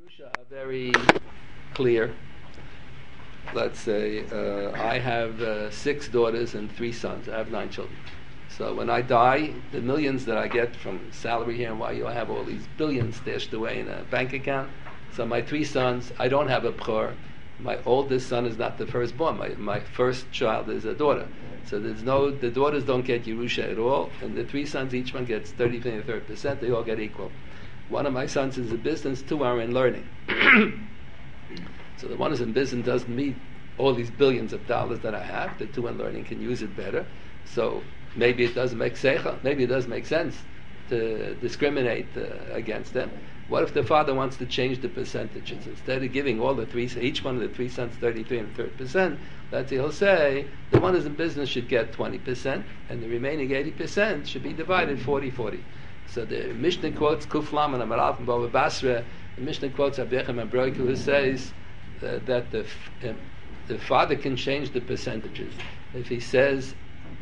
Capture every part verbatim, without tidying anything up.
Yerusha are very clear. Let's say uh, I have uh, six daughters and three sons. I have nine children. So when I die, the millions that I get from salary here in Y U, I have all these billions stashed away in a bank account. So my three sons, I don't have a b'chor. My oldest son is not the firstborn. My my first child is a daughter. So there's no, the daughters don't get Yerusha at all, and the three sons, each one gets thirty, thirty percent. They all get equal. One of my sons is in business, two are in learning. So the one who's in business doesn't meet all these billions of dollars that I have. The two in learning can use it better. So maybe it doesn't make seicha, maybe it doesn't make sense to discriminate uh, against them. What if the father wants to change the percentages? Instead of giving all the three, each one of the three sons thirty-three and thirty percent, let's say he'll say the one who's in business should get twenty percent, and the remaining eighty percent should be divided forty forty. So the Mishnah quotes Kuflam and Amarav and Baba Basra. The Mishnah quotes Abiyachem and Broiku, who says uh, that the uh, the father can change the percentages. If he says,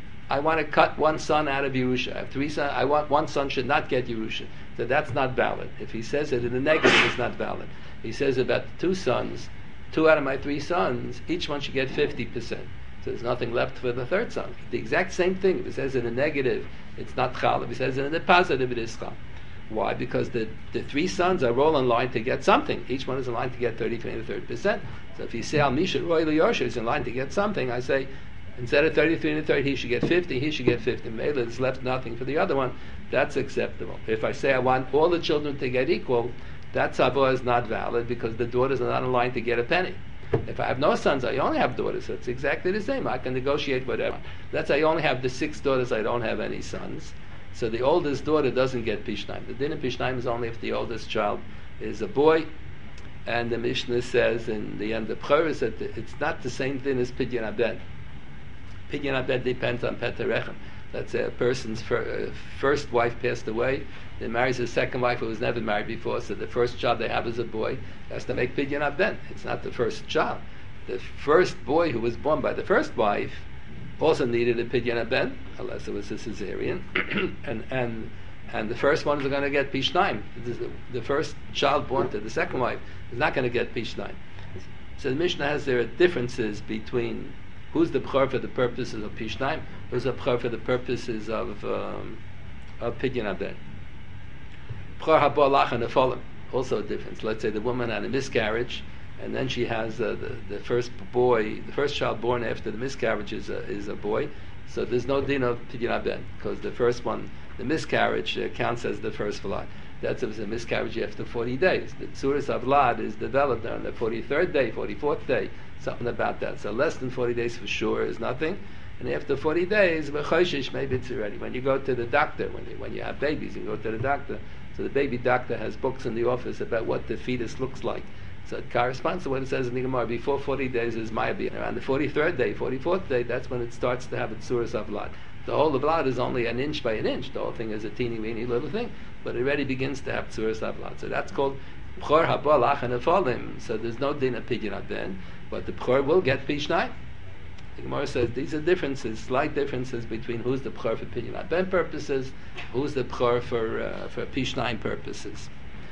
I want to cut one son out of Yerusha, I have three sons, I want one son should not get Yerusha, so that's not valid. If he says it in the negative, it's not valid. He says about two sons, two out of my three sons, each one should get fifty percent. So there's nothing left for the third son. The exact same thing. If he says it in the negative, it's not chal. If he says it in the positive, it is chal. Why? Because the, the three sons are all in line to get something. Each one is in line to get thirty, twenty, thirty percent. So if you say Al Misha Roy Yoshua is in line to get something, I say instead of thirty-three and thirty, he should get fifty, he should get fifty. Maybe there's left nothing for the other one. That's acceptable. If I say I want all the children to get equal, that tzavah is not valid because the daughters are not in line to get a penny. If I have no sons, I only have daughters, so it's exactly the same. I can negotiate whatever. That's I only have the six daughters, I don't have any sons. So the oldest daughter doesn't get Pishnaim. The din of Pishnaim is only if the oldest child is a boy. And the Mishnah says in the end of Pchoros that it's not the same thing as Pidyon Abed. Pidyon Abed depends on Peterechem. Let's say a person's fir- uh, first wife passed away, they marries his second wife who was never married before, so the first child they have is a boy, has to make Pidyon Abed. It's not the first child. The first boy who was born by the first wife also needed a Pidyon Abed, unless it was a cesarean, and and and the first one is going to get Pishnaim. The first child born to the second wife is not going to get Pishnaim. So the Mishnah has there are differences between who's the b'chor for the purposes of Pishnaim, who's the b'chor for the purposes of um, of Pidyon Abed. B'chor haba lach and nefolim, also a difference. Let's say the woman had a miscarriage, and then she has uh, the, the first boy, the first child born after the miscarriage is a, is a boy. So there's no din of Pidyon Abed, because the first one, the miscarriage, uh, counts as the first vlad. That's if it's a miscarriage after forty days. The tzuras of vlad is developed on the forty-third day, forty-fourth day, something about that. So less than forty days for sure is nothing. And after forty days, maybe it's already. When you go to the doctor, when you, when you have babies, you go to the doctor. So the baby doctor has books in the office about what the fetus looks like. So it corresponds to what it says in the Gemara. Before forty days is Mayabin. Around the forty-third day, forty-fourth day, that's when it starts to have its tzuras of vlad. The whole of vlad is only an inch by an inch. The whole thing is a teeny weeny little thing, but it already begins to have tzuras of vlad. So that's called b'chor haba lach and nefolim. So there's no din of Pidyon Abed, but the b'chor will get Pishnaim. The Gemara says these are differences, slight differences between who's the b'chor for Pidyon Abed purposes, who's the b'chor for uh, for Pishnaim purposes.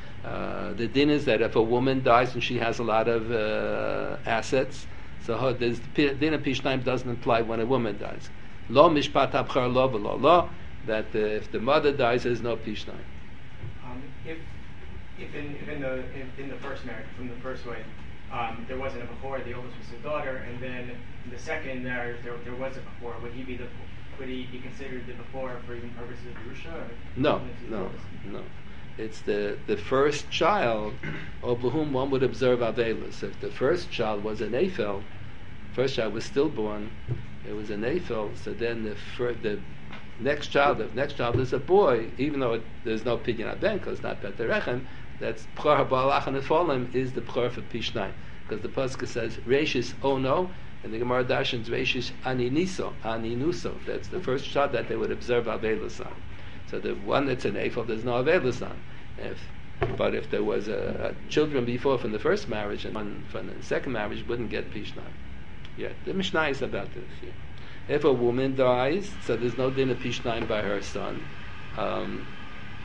Uh, the din is that if a woman dies and she has a lot of uh, assets, so her, the din of Pishnaim doesn't apply when a woman dies. Lo mishpat abchar lo v'lo lo, that uh, if the mother dies, there's no Pishnaim. Um, if if in, if in the if in the first marriage, from the first wife, um, there wasn't a before, the oldest was the daughter, and then in the second marriage there, there was a before, would he be the would he be considered the before for even purposes of Yerusha? Or no, no, no. It's the, the first child over whom one would observe Avelis. If the first child was an Ephel, first child was stillborn, it was an Ephel, so then the fir- the next child, if next child is a boy, even though it, there's no Pidyon Abed, because it's not Peterechem, that's B'chor haba lach and nefolim is the b'chor for Pishnaim. Because the Pasuk says, Reishis ono, and the Gemara Dashins, Reishis aniniso, aninuso. That's the first child that they would observe Avelis on. So the one that's an Ephel, there's no Avelis on. If, but if there was a, a children before from the first marriage and one from the second marriage, wouldn't get Pishnaim. Yeah, the Mishnah is about this. Yeah. If a woman dies, so there's no din of Pishnaim by her son. Um,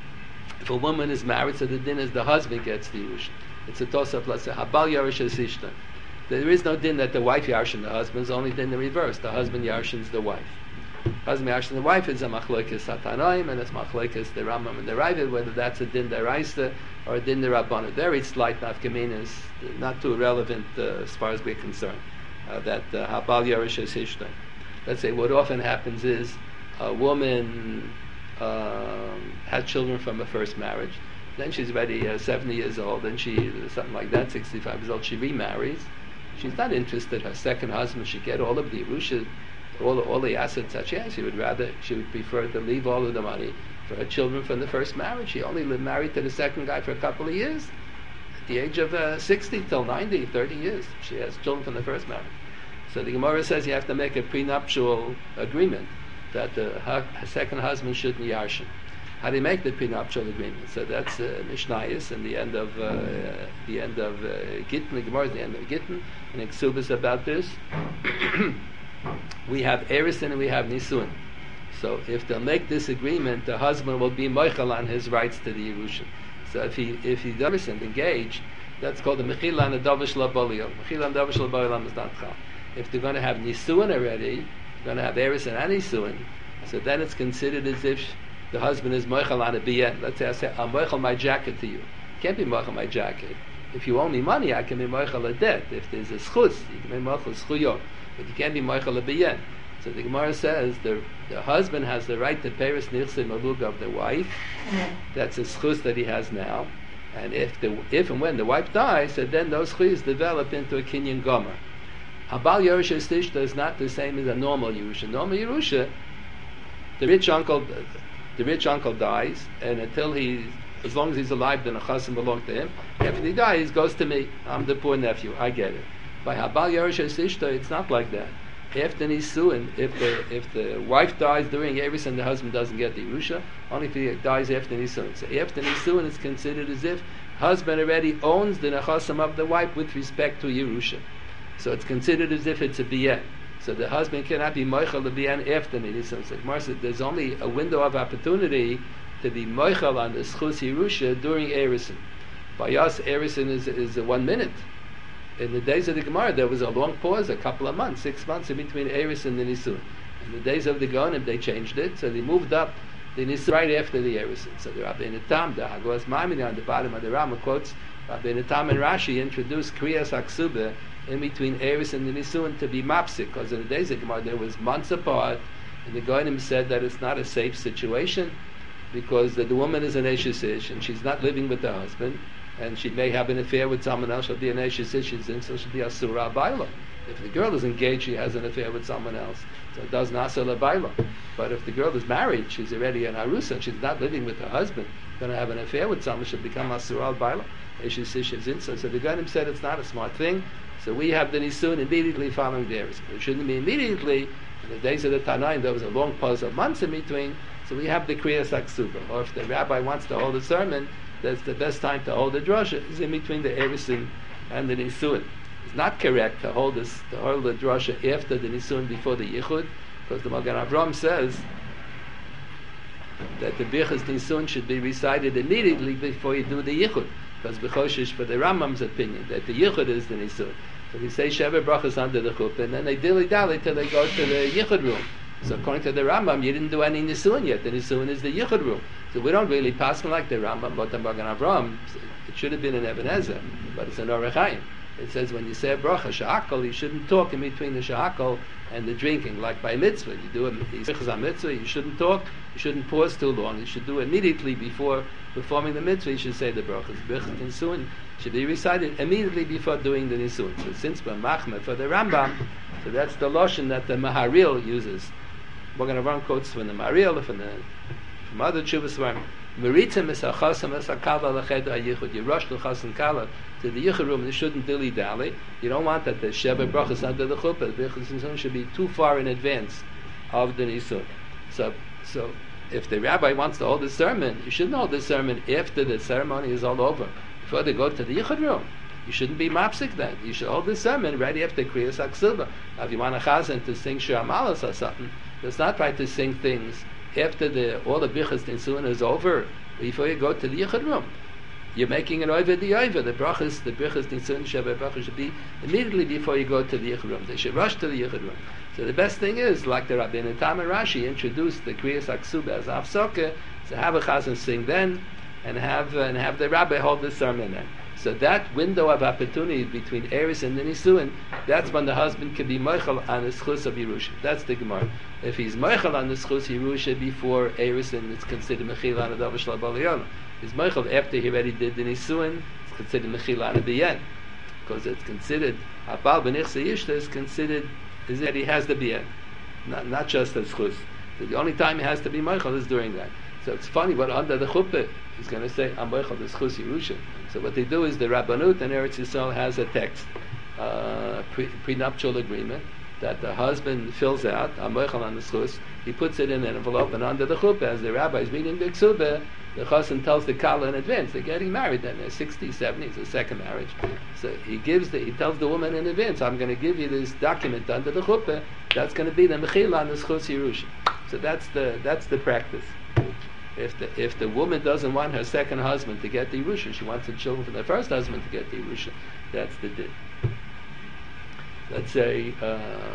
If a woman is married, so the din is the husband gets the Yerusha. It's a toss-up, let's say, Habal Yarsha Sishta. There is no din that the wife Yarshin the husband, it's only din the reverse. The husband Yarshins the wife. Husband Yarshin the wife is a Machlokes Satanoim, and it's Machlokes the Rambam and the Ravid, whether that's a din deraisa or a din derabbanan. Very slight nafkaminas, not too relevant uh, as far as we're concerned. Uh, that uh, Habal Yarsha Sishta. Let's say what often happens is a woman um, had children from her first marriage. Then she's already uh, seventy years old, and she, something like that, sixty-five years old, she remarries. She's not interested. Her second husband should get all of the Yerusha, all, all the assets that she has. She would rather, she would prefer to leave all of the money for her children from the first marriage. She only lived married to the second guy for a couple of years. At the age of uh, sixty till ninety, thirty years, she has children from the first marriage. So the Gemara says you have to make a prenuptial agreement that the her, her second husband shouldn't yarshin. How do you make the prenuptial agreement? So that's uh, Mishnayos and the end of uh, uh, the end of uh, Gittin. The Gemara is the end of Gittin, and Exubas about this. We have Erisin and we have Nisuin. So if they'll make this agreement, the husband will be moichel on his rights to the Yerushin. So if he if he doesn't engage, that's called the Mechila and the Davish Labaliyah. Mechila and Davish Labaliyah is not chal. If they're going to have Nisuin already, they're going to have Erisin and Nisuin, so then it's considered as if the husband is moichel on a biyen. Let's say I say, I'm moichel my jacket to you. You can't be moichel my jacket. If you owe me money, I can be moichel a debt. If there's a schus, you can be moichel schuyo. But you can't be moichel a biyen. So the Gemara says the, the husband has the right to peris nirse maluga of the wife. That's a schus that he has now. And if the if and when the wife dies, so then those schus develop into a kinyan gomer. Habal Yerusha Stishta is not the same as a normal Yerusha. Normal Yerusha, the rich uncle... The rich uncle dies, and until he, as long as he's alive, then a chassan belongs to him. After he dies, he goes to me. I'm the poor nephew. I get it. By Habal Yerusha Sishta, it's not like that. After Nisuin, if the if the wife dies during Eris and the husband doesn't get the Yerusha, only if he dies after Nisuin. So after Nisuin, it's considered as if husband already owns the nechassim of the wife with respect to Yerusha. So it's considered as if it's a biyah. So the husband cannot be moichel to be an after Nisuin. So Gemara said there's only a window of opportunity to be moichel on the schus Yerusha during Erisin. By us, Erisin is is a one minute. In the days of the Gemara, there was a long pause, a couple of months, six months in between Eris and the Nisuin. In the days of the Gaonim, they changed it, so they moved up the Nisuin right after the Erisin. So the Rabbeinu Tam, the Hagos Maimoni on the bottom of the Rama quotes, Rabbeinu Tam and Rashi introduced Kriyas Aksubah in between Eris and the Nisuin to be mapsik, because in the days of Gemara there was months apart, and the Goyim said that it's not a safe situation, because the, the woman is an Eshes Ish, and she's not living with the husband, and she may have an affair with someone else, she'll be an Eshes Ish, she's in, so she'll be a Surah Baila. If the girl is engaged, she has an affair with someone else, so it does Nasa La Baila. But if the girl is married, she's already an Arusa, and she's not living with her husband, going to have an affair with someone, she'll become a Surah Baila. Eshes Ish is in, so, so the Goyim said it's not a smart thing. So we have the Nisun immediately following the Eris. It shouldn't be immediately. In the days of the Tanaim, there was a long pause of months in between. So we have the Kriyas Aksuba. Or if the rabbi wants to hold a sermon, that's the best time to hold the drasha is in between the Erisin and the Nisun. It's not correct to hold this to hold the drasha after the Nisun before the Yichud, because the Magen Avram says that the Birchas Nisun should be recited immediately before you do the Yichud. Because Bechoshish, for the Rambam's opinion, that the Yichud is the Nisun. So we say Sheva Brachas under the Chuppah, and then they dilly-dally till they go to the Yichud room. So according to the Rambam, you didn't do any Nisun yet. The Nisun is the Yichud room. So we don't really pass like the Rambam, but the Magen Avram, it should have been an Eben Ezer, but it's an Orech Chaim. It says when you say a bracha, sha'akol, you shouldn't talk in between the sha'akol and the drinking, like by mitzvah. You do a mitzvah, you shouldn't talk, you shouldn't pause too long. You should do it immediately before performing the mitzvah. You should say the brachas. Birchas Nisun should be recited immediately before doing the Nisun. So since we're machmeh for the Rambam, so that's the lashon that the Maharil uses. We're going to run quotes from the Maharil, from the from other tshuvas svarim. Meritzim is a chasam is a kala lecheder yichud. You rush to chasam kala to the yichud room. You shouldn't dilly dally. You don't want that the sheva brachas under the chuppah. The birchas nisun should be too far in advance of the nisun. So, so if the rabbi wants to hold the sermon, you shouldn't hold the sermon after the ceremony is all over. Before they go to the yichud room, you shouldn't be mapsik then. You should hold the sermon right after kriyas aksubah. Now, if you want a chazan to sing shir amalas or something, let's not try to sing things after the all the bichas nisun is over, before you go to the yichud room. You're making an over the over. The brachas, the brachas nitzun sheba brachas should be immediately before you go to the yichud room. They should rush to the yichud room. So the best thing is, like the Rabbeinu Tam and Rashi introduced the kriyas aksuba as afsoka, so have a chazan sing then, and have uh, and have the rabbi hold the sermon then. So that window of opportunity between Eris and the Nisuin, that's when the husband can be Meichel on the Schus of Yerusha. That's the Gemara. If he's Meichel on the Schus Yerusha before Eris, and it's considered Mechila on the Davar Shel Baliyana. He's Meichel after he already did the Nisuin, it's considered Mechila on the end. Because it's considered, Abal B'nichse Yishta is considered, is that he has the Bien. Not, not just the Schus. So the only time he has to be Meichel is during that. So it's funny, but under the chuppah, he's going to say, I'm Meichel, the Schus Yerusha. So what they do is the Rabbanut in Eretz Yisrael has a text, uh, pre- prenuptial agreement, that the husband fills out, I'm Meichel on the Schus, he puts it in an envelope, and under the chuppah, as the rabbi is reading the Ksubah, the chassan tells the kala in advance, they're getting married then, they're sixty, seventy, it's a second marriage. So he gives the, he tells the woman in advance, I'm going to give you this document under the chuppah, that's going to be the Mechila on the Schus Yerusha. So that's the, that's the practice. If the if the woman doesn't want her second husband to get the Yerusha, she wants the children from the first husband to get the Yerusha, that's the din. Let's say uh,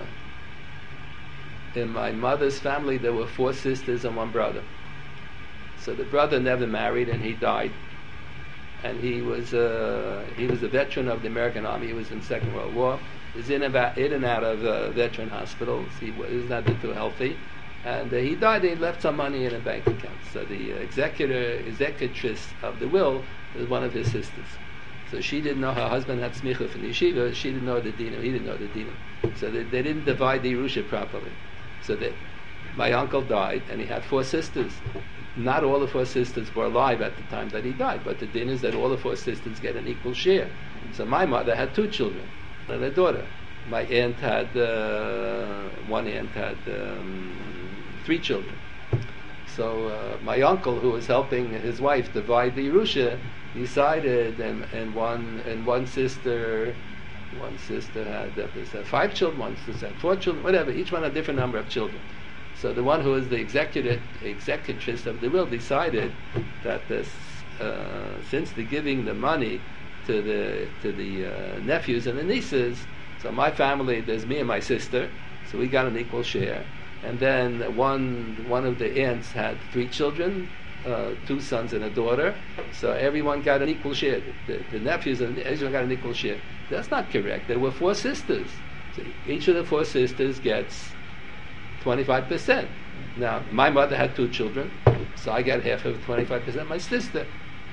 in my mother's family there were four sisters and one brother. So the brother never married and he died. And he was uh, he was a veteran of the American Army. He was in the Second World War. He was in, about, in and out of uh, veteran hospitals. He was not too healthy. And uh, he died and he left some money in a bank account. So the uh, executor, executrix of the will was one of his sisters. So she didn't know her husband had smicha from the yeshiva. She didn't know the dinam. He didn't know the dinam. So they, they didn't divide the Yerusha properly. So that my uncle died and he had four sisters. Not all the four sisters were alive at the time that he died, but the din is that all the four sisters get an equal share. So my mother had two children and a daughter. My aunt had, uh, one aunt had um, three children. So uh, my uncle, who was helping his wife divide the Yerusha, decided, and, and one and one sister, one sister had, uh, had five children, one sister had four children, whatever. Each one had a different number of children. So the one who was the executive, executrix of the will decided that this, uh, since the giving the money to the to the uh, nephews and the nieces, so my family, there's me and my sister, so we got an equal share. And then one one of the aunts had three children, uh, two sons and a daughter, so everyone got an equal share. The, the nephews and everyone got an equal share. That's not correct. There were four sisters. So each of the four sisters gets twenty-five percent. Now, my mother had two children, so I get half of twenty-five percent. My sister,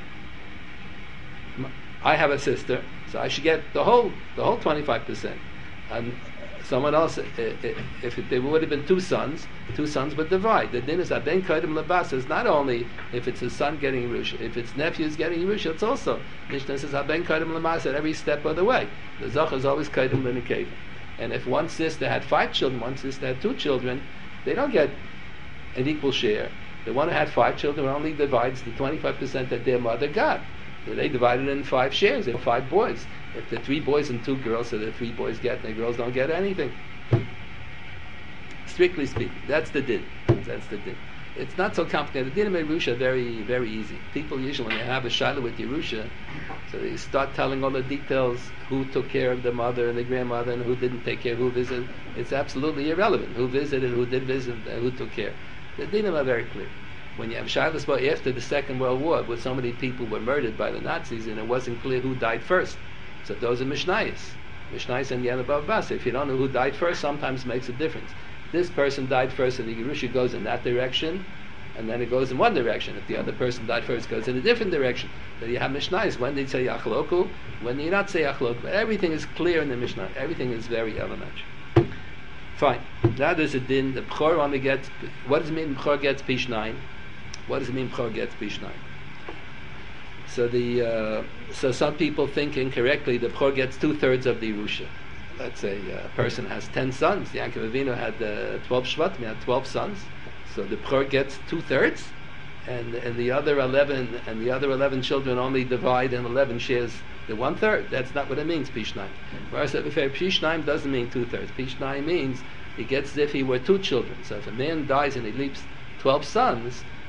I have a sister, so I should get the whole the whole twenty-five percent. And someone else, if it, there would have been two sons, two sons would divide. The din is that ben kodim lebas is not only if it's a son getting Yerusha, if it's nephews getting Yerusha, it's also Mishnah says ben kodim lebas at every step of the way. The zach is always kodim l'nikeva. And if one sister had five children, one sister had two children, they don't get an equal share. The one who had five children only divides the twenty-five percent that their mother got. So they divided it in five shares, in five boys. If the three boys and two girls, so the three boys get and the girls don't get anything. Strictly speaking, that's the din. That's the din. It's not so complicated. The din of Yerusha very, very easy. People usually, when they have a shaila with Yerusha, so they start telling all the details, who took care of the mother and the grandmother and who didn't take care, who visited. It's absolutely irrelevant. Who visited, who did visit, and who took care. The dinim are very clear. When you have shailas about after the Second World War, where so many people were murdered by the Nazis and it wasn't clear who died first. So those are Mishnayos. Mishnayos and Yad Abba Bas. If you don't know who died first, sometimes it makes a difference. This person died first and the Yerusha goes in that direction, and then it goes in one direction. If the other person died first, it goes in a different direction. So you have Mishnayos. When they say Yachloku, when they not say Yachloku. But everything is clear in the Mishnah. Everything is very elementary. Fine. Now there's a din. The B'chor only gets, what does it mean B'chor gets Pish nine? What does it mean B'chor gets Pish nine? So the uh, so some people think incorrectly the B'chor gets two-thirds of the Yerusha. Let's say a person has ten sons. Yaakov Avinu had uh, twelve Shvatim, he had twelve sons. So the B'chor gets two-thirds, and and the other eleven and the other eleven children only divide in eleven shares the one-third. That's not what it means, Pish nine. Whereas if Pish nine doesn't mean two-thirds. Pish nine means he gets as if he were two children. So if a man dies and he leaves twelve sons,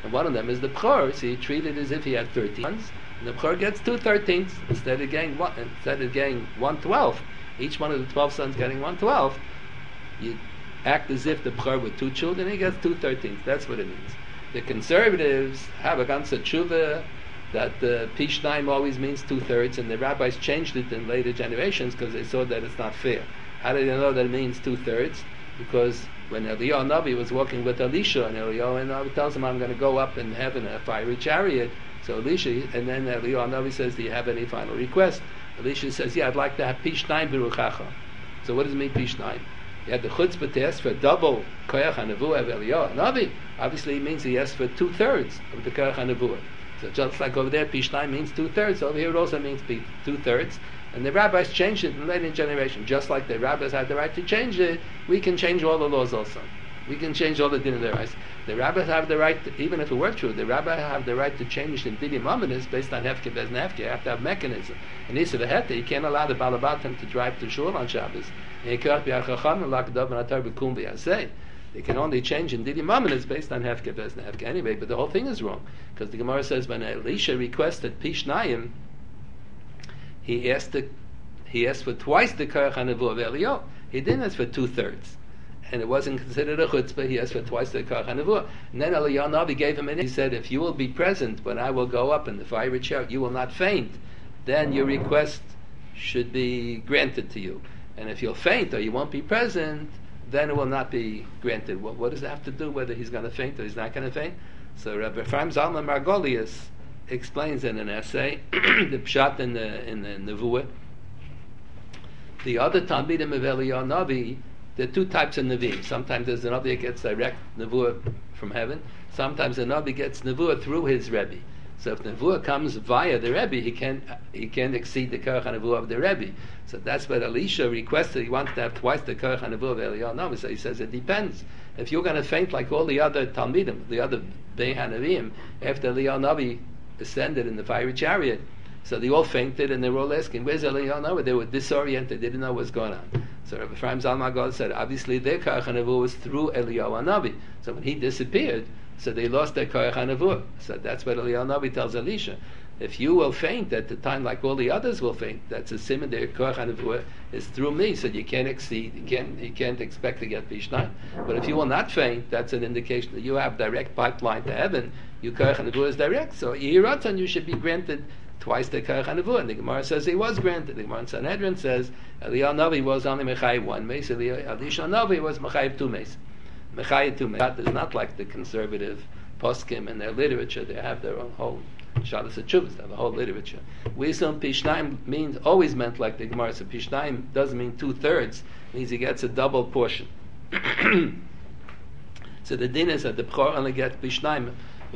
and one of them is the B'chor, so you treat it as if he had thirteen sons, and the B'chor gets two thirteenths instead of getting one, instead of getting one twelfth. Each one of the twelve sons getting one twelfth. You act as if the B'chor with two children, he gets two thirteenths. That's what it means. The conservatives have a ganze tshuva that the Pishnayim always means two-thirds, and the rabbis changed it in later generations because they saw that it's not fair. How did they know that it means two-thirds? Because when Eliyahu Navi was walking with Elisha, and Eliyahu Navi tells him, I'm going to go up in heaven in a fiery chariot, so Elisha, and then Eliyahu Navi says, do you have any final request? Elisha says, yeah, I'd like to have Pishnayim Beruchacha. So what does it mean, Pishnayim? He had the chutzpah to ask for double koyach hanevuah of Eliyahu Navi. Obviously, it means he asked for two-thirds of the koyach hanevuah. So just like over there, Pishnayim means two-thirds, over here it also means two-thirds. And the rabbis changed it in later generation. Just like the rabbis had the right to change it, we can change all the laws also. We can change all the din of the rabbis. The rabbis have the right, to, even if it were true, the rabbis have the right to change in dinim amanis based on hefke bez nefke. You have to have mechanism. And Isa v'hete, you can't allow the balabatim to drive to shul on Shabbos. They can only change in dinim amanis based on hefke bez nefke. Anyway, but the whole thing is wrong. Because the Gemara says when Elisha requested Pishnayim, he asked the, he asked for twice the koyach hanevuah of Eliyahu. He didn't ask for two-thirds. And it wasn't considered a chutzpah. He asked for twice the koyach hanevuah. And then Eliyahu Navi gave him an. He said, if you will be present when I will go up in the fiery chariot, you will not faint. Then your request should be granted to you. And if you'll faint or you won't be present, then it will not be granted. What, what does it have to do whether he's going to faint or he's not going to faint? So Rabbi Ephraim Zalman Margolius explains in an essay the pshat in the in the nevuah. The other talmidim of Eliyahu Navi, there are two types of nevi'im. Sometimes there's a navi that gets direct nevuah from heaven. Sometimes a navi gets nevuah through his rebbe. So if nevuah comes via the rebbe, he can he can exceed the koyach hanevuah of the rebbe. So that's what Elisha requested. He wanted to have twice the koyach hanevuah of Eliyahu Navi. So he says it depends. If you're going to faint like all the other talmidim, the other Bei Hanavim, after Eliyahu Navi ascended in the fiery chariot, so they all fainted and they were all asking, where's Eliyahu Navi? They were disoriented, they didn't know what was going on. So Rabbi Ephraim Zalman Margolius said, obviously their koyach hanevuah was through Eliyahu Navi. So when he disappeared, so they lost their koyach hanevuah. So that's what Eliyahu Navi tells Elisha. If you will faint at the time like all the others will faint, that's a simon their koyach hanevuah is through me, so you can't exceed, you can't, you can't expect to get Pishnayim. But if you will not faint, that's an indication that you have direct pipeline to heaven. Your koyach hanevuah is direct, so Yiratan you should be granted twice the koyach hanevuah. And the Gemara says he was granted. The Gemara in Sanhedrin says Eliyahu Navi was only mechayiv one mace, Elisha Navi was mechayiv two mace. Mechayiv two mace. That is not like the conservative poskim in their literature. They have their own whole Shalas HaTshuvos, they have a whole literature. We assume Pishnayim means, always meant like the Gemara, so Pishnayim doesn't mean two-thirds, means he gets a double portion. So the din is that the B'chor only gets Pishnayim.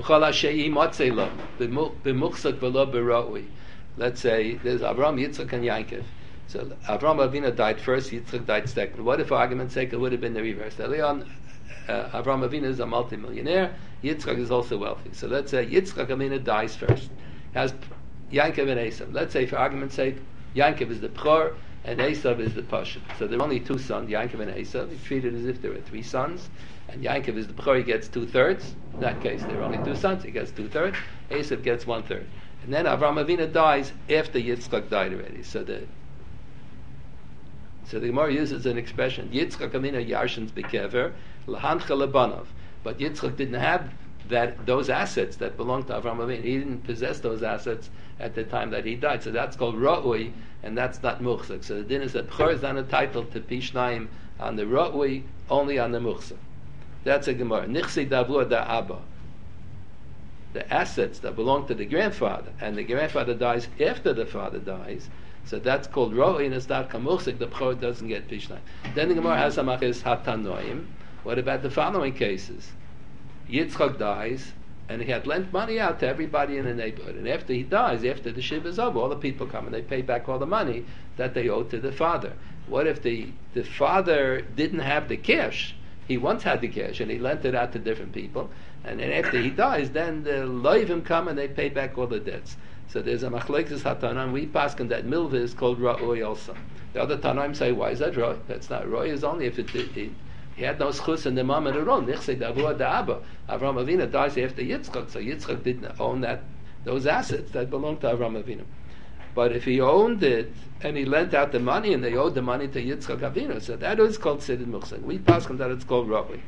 Let's say there's Avram, Yitzchak, and Yaakov. So Avram Avinu died first, Yitzchak died second. What if, for argument's sake, it would have been the reverse? Leon, uh, Avram Avinu is a multimillionaire, Yitzchak is also wealthy. So let's say Yitzchak Avinu dies first. Has Yaakov and Esav. Let's say, for argument's sake, Yaakov is the B'chor and Esav is the Pashut. So there are only two sons, Yaakov and Esav. He treated as if there were three sons. And Yaakov is the B'chor, he gets two-thirds. In that case, there are only two sons, he gets two-thirds. Esav gets one-third. And then Avram Avinu dies after Yitzchak died already. So the so the Gemara uses an expression, Yitzchak Avinu Yarshins Bekever, Lahancha Lebanov. But Yitzchak didn't have that those assets that belonged to Avram Avinu. He didn't possess those assets at the time that he died. So that's called Ra'ui, and that's not Muchzak. So the din is that B'chor is not entitled to Pishnayim on the Ra'ui, only on the Muchzak. That's a Gemara. Nichsi Davur da Abba. The assets that belong to the grandfather, and the grandfather dies after the father dies, so that's called Ra'ui, and it's not Kamuchzik. The B'chor doesn't get Pishnayim. Then the Gemara has a Machis Hatanoim. What about the following cases? Yitzchak dies, and he had lent money out to everybody in the neighborhood. And after he dies, after the Shiva is over, all the people come and they pay back all the money that they owed to the father. What if the, the father didn't have the cash? He once had the cash, and he lent it out to different people. And then after he dies, then the Loivim come and they pay back all the debts. So there's a Machlekes Hatanan. We paskin that Milva is called Ra'oi also. The other Tanaim say, why is that Ra'oi? That's not Ra'oi. Is only if it, it, it He had no schus in the mom and her own. Nichse davua da abba. Avram Avinu dies after Yitzchak, so Yitzchak didn't own that those assets that belonged to Avram Avinu. But if he owned it and he lent out the money and they owed the money to Yitzchak Avinu, so that is called Siddur Muchzak. We pass on that it's called Ra'ui.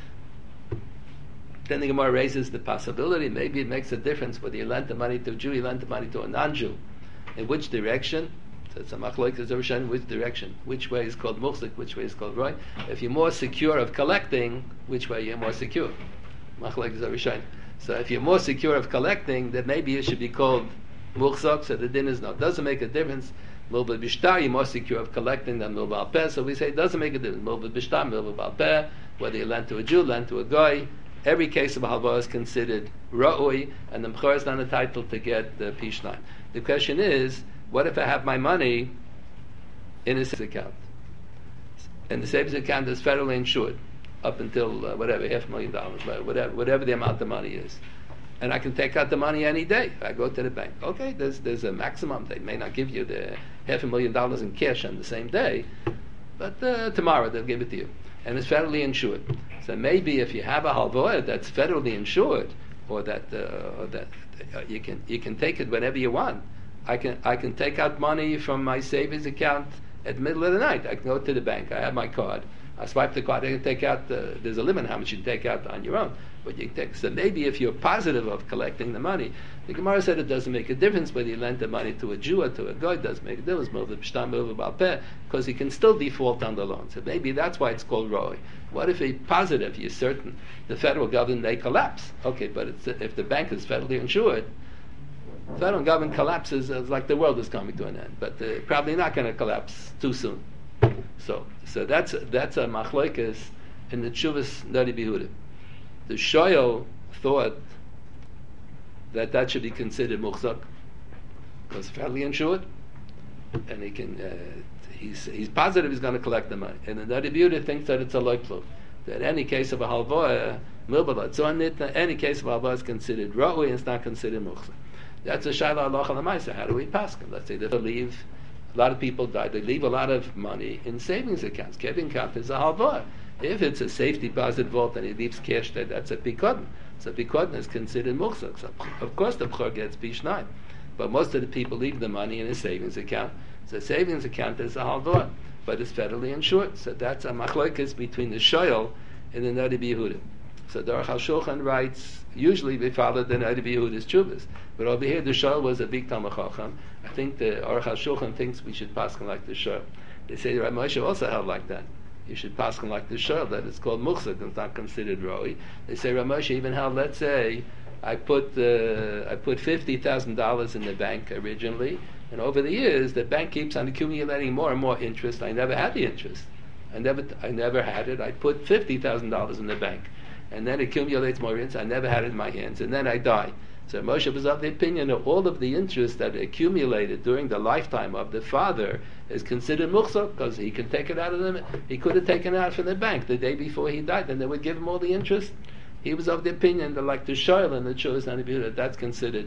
Then the Gemara raises the possibility, maybe it makes a difference whether you lent the money to a Jew, you lent the money to a non-Jew. In which direction? So it's a machlokes in which direction. Which way is called Muchzak, which way is called Ra'ui. If you're more secure of collecting, which way you're more secure? Machlokes Rishonim. So if you're more secure of collecting, then maybe it should be called Muchzak, so the din is no. It doesn't make a difference. Milbul Bishtar, you're more secure of collecting than Milbul Al Peh, so we say it doesn't make a difference. Milbul Bishtar, Milbul Al Peh, whether you lend to a Jew, lend to a Goy, every case of halva is considered Ra'ui, and the Mechor is not entitled to get the Pishnai. The question is, what if I have my money in a savings account? And the savings account is federally insured up until uh, whatever, half a million dollars, whatever, whatever the amount of money is. And I can take out the money any day. I go to the bank. Okay, there's there's a maximum. They may not give you the half a million dollars in cash on the same day, but uh, tomorrow they'll give it to you. And it's federally insured. So maybe if you have a halvoah that's federally insured, or that uh, or that uh, you can you can take it whenever you want. I can I can take out money from my savings account at the middle of the night. I can go to the bank. I have my card. I swipe the card. I can take out. The, there's a limit how much you can take out on your own. But you can take. So maybe if you're positive of collecting the money, the Gemara said it doesn't make a difference whether you lend the money to a Jew or to a guy. It doesn't make a difference because he can still default on the loan. So maybe that's why it's called Ra'ui. What if you're positive? You're certain the federal government may collapse. Okay, but it's, if the bank is federally insured, the federal government collapses, it's like the world is coming to an end. But uh, probably not going to collapse too soon. So, so that's that's a machlokes in the Tshuvas Nadi B'Yehuda. The Shoyal thought that that should be considered muchzak because federally insured, and he can uh, he's he's positive he's going to collect the money. And the Nadi B'Yehuda thinks that it's a loiklu. That any case of a halvoah, milbalat, so any case of a halvoah is considered ra'ui and it's not considered muchzak. That's a shayla halacha l'maisa. How do we pass them? Let's say they leave. A lot of people die. They leave a lot of money in savings accounts. Kevin account is a halva. If it's a safe deposit vault and he leaves cash there, that's a pikadon. So pikadon is considered muchzak. So of course the b'chor gets bishnai, but most of the people leave the money in a savings account. So savings account is a halva, but it's federally insured. So that's a machlokes between the shoyal and the Nadi B'Yehuda. So the Aruch HaShulchan writes, usually we follow the Nadi B'Yehuda's tshuvas, but over here the shoyal was a big Talmud Chacham. I think the Aruch HaShulchan thinks we should paskin like the shoyal. They say the Rav Moshe also held like that. You should paskin like the shoyal, that it's called muchzak and it's not considered roi. They say Rav Moshe even held, let's say, I put uh, I put fifty thousand dollars in the bank originally, and over the years the bank keeps on accumulating more and more interest. I never had the interest. I never I never had it. I put fifty thousand dollars in the bank, and then it accumulates more interest. I never had it in my hands, and then I die. So Moshe was of the opinion that all of the interest that accumulated during the lifetime of the father is considered muchzak because he can take it out of them. He could have taken it out from the bank the day before he died, and they would give him all the interest. He was of the opinion that, like the shoyl and the chuvas Nadi B'Yehuda, that's considered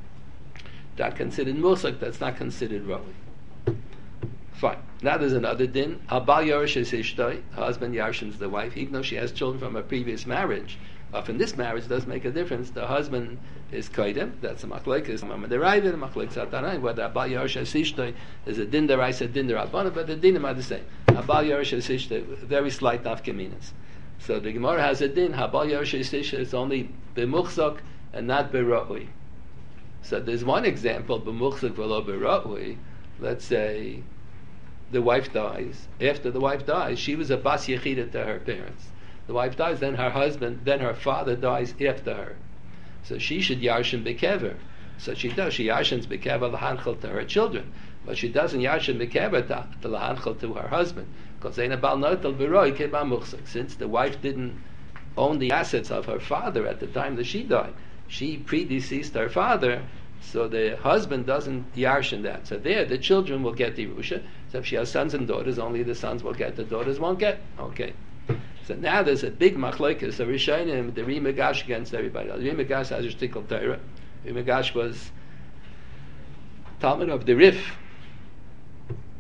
that considered muchzak. That's not considered roi. Fine. Now there's another din. Habal Yarosh is ishtoi. Husband yarshins the wife, even though she has children from a previous marriage. Often this marriage does make a difference. The husband is koidem. That's a machlokes. Mama derayvin, machlokes atanai. Whether Habal Yarosh is ishtoi is a din deraisa, din derabana, but the dinim are the same. Habal Yarosh is ishtoi, very slight nafkeminas. So the Gemara has a din. Habal Yarosh is ishtoi is only b'muchzak and not b'ra'ui. So there's one example b'muchzak v'lo b'ra'ui. Let's say the wife dies. After the wife dies, she was a bas yechida to her parents. The wife dies, then her husband, then her father dies after her. So she should yarshin bekever. So she does. She yarshins bekever lahanchel to her children, but she doesn't yarshin bekever to lahanchel to her husband because they nabal notel beroi keba muchzak. Since the wife didn't own the assets of her father at the time that she died, she predeceased her father. So the husband doesn't yarshin that. So there, the children will get the Yerusha. So if she has sons and daughters, only the sons will get, the daughters won't get. Okay. So now there's a big machlokes. So Rishonim, the Ri Migash against everybody else. Ri Migash has a shtickle Torah. Ri Migash was Talmud of the Rif.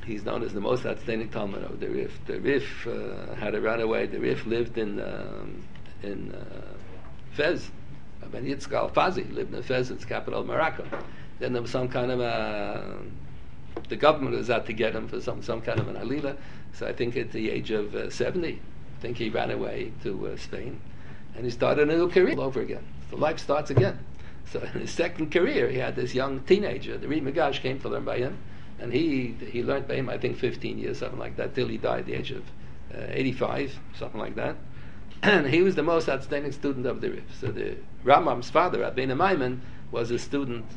He's known as the most outstanding Talmud of the Rif. The Rif uh, had a runaway. The Rif lived in um, in uh, Fez. Ben Yitzchak Fazi lived in Fez, its capital, Morocco. Then there was some kind of a, the government was out to get him for some, some kind of an alila. So I think at the age of uh, seventy, I think he ran away to uh, Spain, and he started a new career all over again. So life starts again. So in his second career, he had this young teenager. The Ri Migash came to learn by him, and he he learned by him, I think, fifteen years, something like that, till he died at the age of uh, eighty-five, something like that. And he was the most outstanding student of the Rif. So the Rambam's father, Rabbeinu Maimon, was a student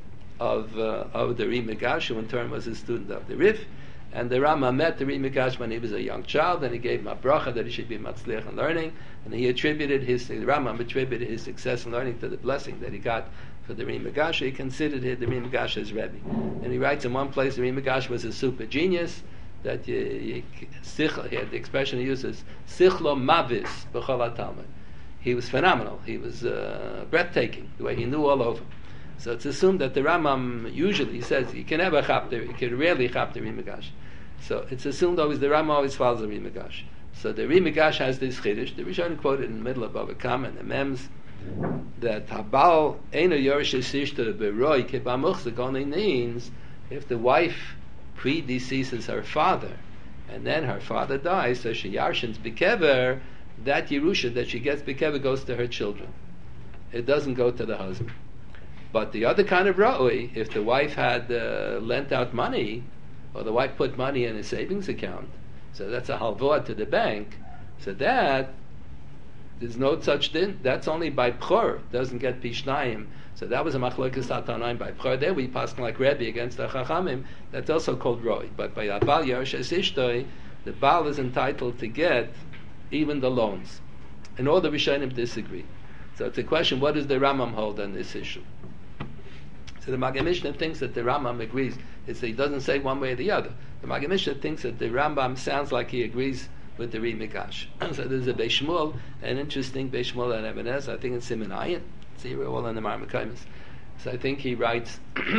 of uh, of the Ri Migash, who in turn was a student of the Rif. And the Rambam met the Ri Migash when he was a young child, and he gave him a bracha that he should be matzliach in learning. And he attributed his, the Rambam attributed his success in learning to the blessing that he got for the Ri Migash. He considered it, the Ri Migash as Rebbe. And he writes in one place, the Ri Migash was a super genius, that you, you, sich, he had the expression he uses, sichlo mavis b'chol ha-talmud. He was phenomenal. He was uh, breathtaking, the way he knew all over. So it's assumed that the Rambam usually says you can never chap the, you can rarely chap the Ri Migash. So it's assumed always the Rambam always follows the Ri Migash. So the Ri Migash has this chiddush. The Rishonim quoted in the middle of Bava Kama and the Mems that Habal Eino Yorish Sishta Beroi Kebamuchzik only means if the wife predeceases her father and then her father dies, so she yarshins bekever, that Yerusha that she gets bekever goes to her children. It doesn't go to the husband. But the other kind of ra'oi, if the wife had uh, lent out money, or the wife put money in a savings account, so that's a halvah to the bank, so that, there's no such thing, that's only by Bchor, doesn't get Pishnayim. So that was a machlokes Tanaim by Bchor. There we pass like Rebbe against the Chachamim, that's also called Roi. But by Abal Yershes Ishtoi, the Baal is entitled to get even the loans. And all the Rishonim disagree. So it's a question, what does the Rambam hold on this issue? So the Maggid Mishnah thinks that the Rambam agrees. It's that he doesn't say one way or the other. The Maggid Mishnah thinks that the Rambam sounds like he agrees with the Ri Migash. So there's a Beis Shmuel, an interesting Beis Shmuel and Eben Ezra. I think it's Siman Ayin. See, we're all in the Marmakaimis. So I think he writes,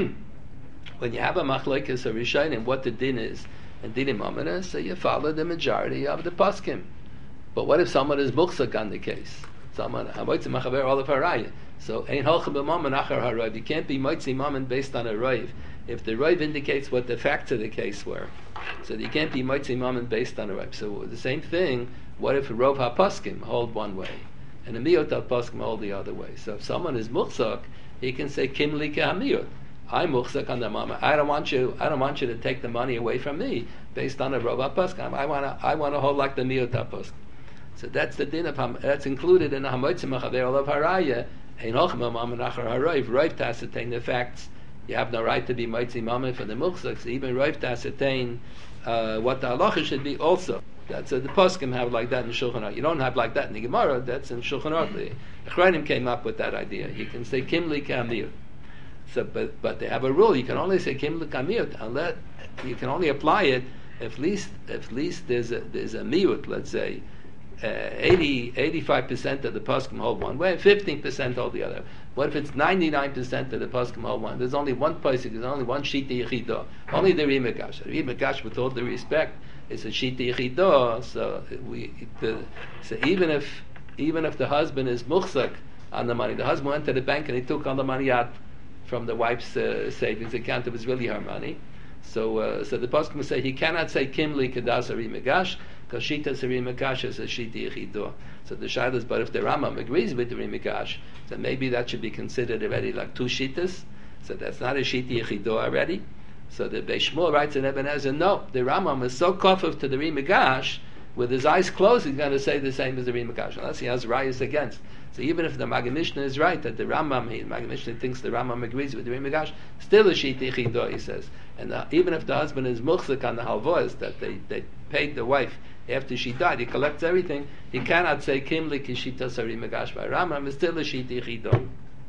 when you have a machlokes or Rishonim, what the din is, and dinim amana, so you follow the majority of the poskim. But what if someone is muchzak on the case? Someone, hamoitzi machaber olav haraya. So ain't holchem b'mammon achar harayv. You can't be moitzi mammon based on a rayv if the rayv indicates what the facts of the case were. So you can't be moitzi mammon based on a rayv. So the same thing. What if a rov haposkim hold one way and a miyot haposkim hold the other way? So if someone is muchzak, he can say kimli kehamiyot. I'm muchzak on the mama. I don't want you. I don't want you to take the money away from me based on a rov haposkim. I want to. I want to hold like the miyot haposkim. So that's the din of ham. That's included in the hamoitzi machaver olav haraya. Ein hochem b'mammon achar harayv. Rayv to ascertain the facts. You have no right to be moitzi mammon for the muchzak. So even rayv to ascertain uh, what the halacha should be also. That's uh, the poskim have like that in Shulchan Aruch. You don't have like that in the Gemara. That's in Shulchan Aruch. The Achronim came up with that idea. You can say kimli kamiyut. So, but but they have a rule. You can only say kimli kamiyut unless you can only apply it if least if least there's a there's a miyut. Let's say uh, eighty, eighty-five percent of the poskim hold one way, and fifteen percent hold the other. What if it's ninety-nine percent of the poskim hold one? There's only one poskim. There's only one shita yichidah. Only the Ri Migash. The Ri Migash, with all the respect, is a shita yichidah. So we the, so even if even if the husband is muchzak on the money, the husband went to the bank and he took all the money out from the wife's uh, savings account. It was really her money. So, uh, so the poskim say he cannot say kimli kedas Ri Migash because shita Ri Migash is a shita yichidah. So the shayla is, but if the Rambam agrees with the Ri Migash, then maybe that should be considered already like two shitas. So that's not a shita yichidah already. So the Beis Shmuel writes in Eben Ezra, no, the Rambam is so kofif to the Ri Migash, with his eyes closed, he's going to say the same as the Ri Migash, unless he has rayas against. So even if the Maggid Mishnah is right, that the Rambam, he, the Maggid Mishnah thinks the Rambam agrees with the Ri Migash, still a shita yichidah, he says. And uh, even if the husband is muchzak on the halvos, that they, they paid the wife after she died, he collects everything, he cannot say kimli kishita Ri Migash by Rambam, is still a shita yichidah.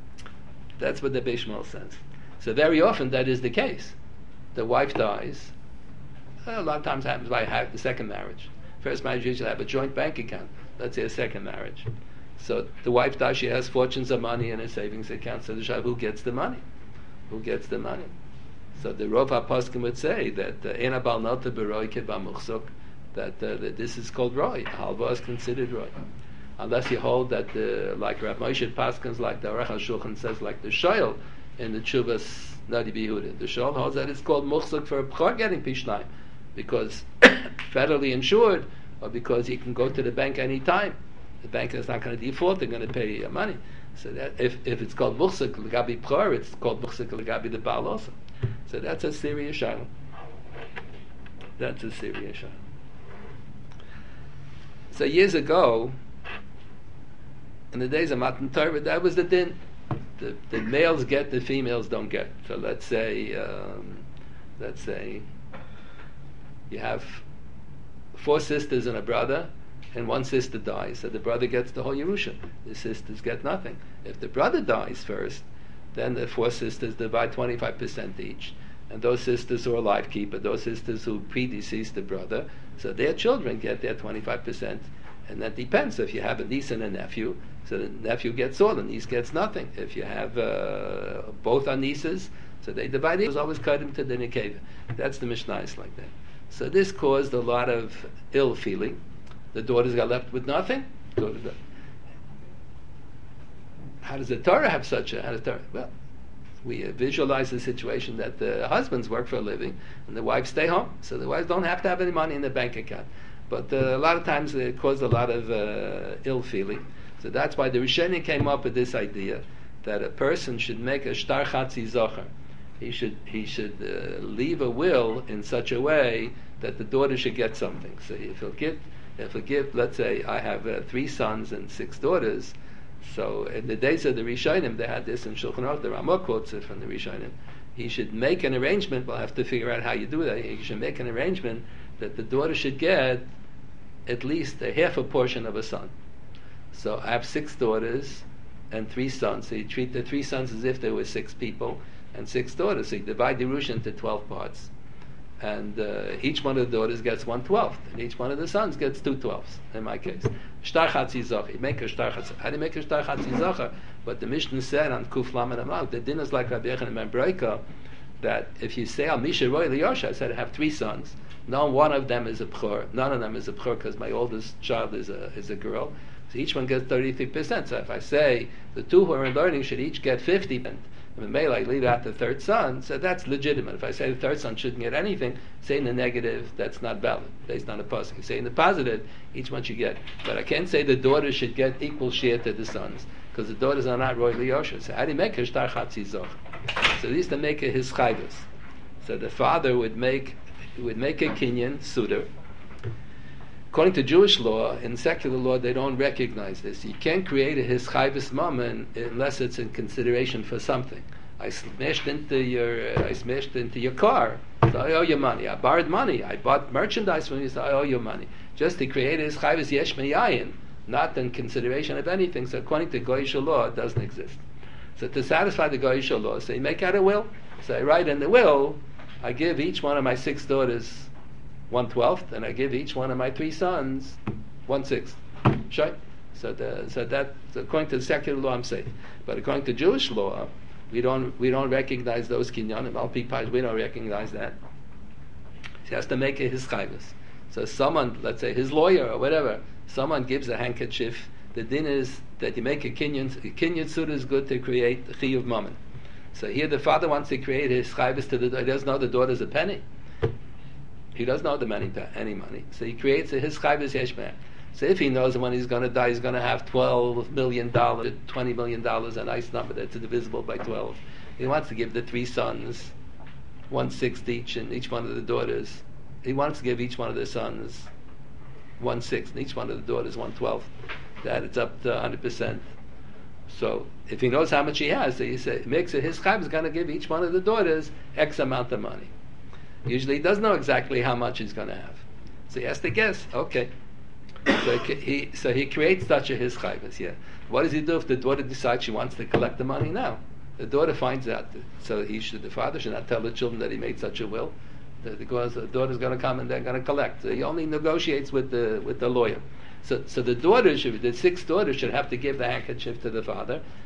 That's what the Beis Shmuel says. So very often that is the case. The wife dies. A lot of times it happens by the second marriage. First marriage usually have a joint bank account. Let's say a second marriage. So the wife dies, she has fortunes of money in a savings account. So the shayla, who gets the money? Who gets the money? So the Rov HaPoskim would say that Ein Abal Nota B'Roi Keba Muchsuk, that, uh, that this is called Roi. Halva is considered Roi. Unless you hold that, uh, like Rav Moshe Paskins, like the Aruch HaShulchan says, like the Shoyl in the Chuvas Nadi B'Yehuda. The Shoyl holds that it's called Muchsuk for a B'chor getting Pishnayim, because federally insured, or because he can go to the bank any time. The bank is not going to default; they're going to pay uh, money. So that if, if it's called Muchsuk L'gabi B'chor, it's called Muchsuk L'gabi the Baal also. So that's a serious shadow. That's a serious shadow. So years ago, in the days of Matan Torah, that was the din. The, the males get, the females don't get. So let's say, um, let's say, you have four sisters and a brother, and one sister dies, so the brother gets the whole Yerusha. The sisters get nothing. If the brother dies first, then the four sisters divide twenty-five percent each, and those sisters who are alive keep it, those sisters who predeceased the brother, so their children get their twenty-five percent, and that depends. If you have a niece and a nephew, so the nephew gets all, the niece gets nothing. If you have uh, both are nieces, so they divide it. It was always cut into the Nekeva. That's the Mishnah is like that. So this caused a lot of ill feeling. The daughters got left with nothing. Daughters got, how does the Torah have such a, how does Torah, well, we uh, visualize the situation that the husbands work for a living and the wives stay home. So the wives don't have to have any money in the bank account. But uh, a lot of times it caused a lot of uh, ill feeling. So that's why the Rishonim came up with this idea that a person should make a shtar chatzi zocher. He should he should uh, leave a will in such a way that the daughter should get something. So if he'll give, if he'll give, let's say I have uh, three sons and six daughters. So in the days of the Rishonim, they had this in Shulchan Aruch. The Ramah quotes it from the Rishonim. He should make an arrangement. We'll have to figure out how you do that. He should make an arrangement that the daughter should get at least a half a portion of a son. So I have six daughters and three sons. So you treat the three sons as if there were six people and six daughters. So you divide the Yerusha into twelve parts. And uh, each one of the daughters gets one twelfth, and each one of the sons gets two twelfths, in my case. Shtar chatzi zocher. You make a shtar chatzi. How do you make a shtar chatzi zocher? But the Mishnah said on Kuf Lamed Amar, the din is like Rabbi Yochanan ben Broika, that if you say, Al Misha Roy Liyosha, I said I have three sons, no one of them is a b'chor, none of them is a b'chor because my oldest child is a is a girl. So each one gets thirty-three percent. So if I say the two who are in learning should each get fifty percent, and maybe I leave out the third son, so that's legitimate. If I say the third son shouldn't get anything, say in the negative, that's not valid, based on the pasuk. Say in the positive, each one should get. But I can't say the daughters should get equal share to the sons, because the daughters are not royally yosher. So how do you make a shtar chatzi zoch? So they used to make a his chayvus. So the father would make would make a kinyan suitor. According to Jewish law, in secular law, they don't recognize this. You can't create a his chayvus mammon unless it's in consideration for something. I smashed into your, I smashed into your car, so I owe you money. I borrowed money. I bought merchandise from you, so I owe you money. Just to create a his chayvus yesh meyayin, not in consideration of anything. So according to Goyish law, it doesn't exist. So to satisfy the Goyish law, so you make out a will. So I write in the will, I give each one of my six daughters one twelfth, and I give each one of my three sons one sixth. Sure. So, the, so that so according to the secular law, I'm safe. But according to Jewish law, we don't we don't recognize those kinyanim. Al pi paj, we don't recognize that. He has to make it his chayvus. So someone, let's say his lawyer or whatever, someone gives a handkerchief. The din is that you make a kinyan. A kinyan suit is good to create a chiyuv mammon. So here the father wants to create his chayvus to the. He doesn't know the daughter's a penny. He doesn't owe them any, any money. So he creates a, his chayvus yeshmeh. So if he knows that when he's going to die, he's going to have twelve million dollars, twenty million dollars, a nice number that's divisible by twelve. He wants to give the three sons one-sixth each, and each one of the daughters. He wants to give each one of the sons one-sixth, and each one of the daughters one-twelfth. That it's up to one hundred percent. So if he knows how much he has, so he say, makes it his chayvus is going to give each one of the daughters X amount of money. Usually he doesn't know exactly how much he's going to have. So he has to guess, okay. So he, he so he creates such a his chayvus, yeah. What does he do if the daughter decides she wants to collect the money now? The daughter finds out, that, so he should, the father should not tell the children that he made such a will, because the daughter's going to come and they're going to collect. So he only negotiates with the with the lawyer. So so the daughter should, the six daughters should have to give the handkerchief to the father.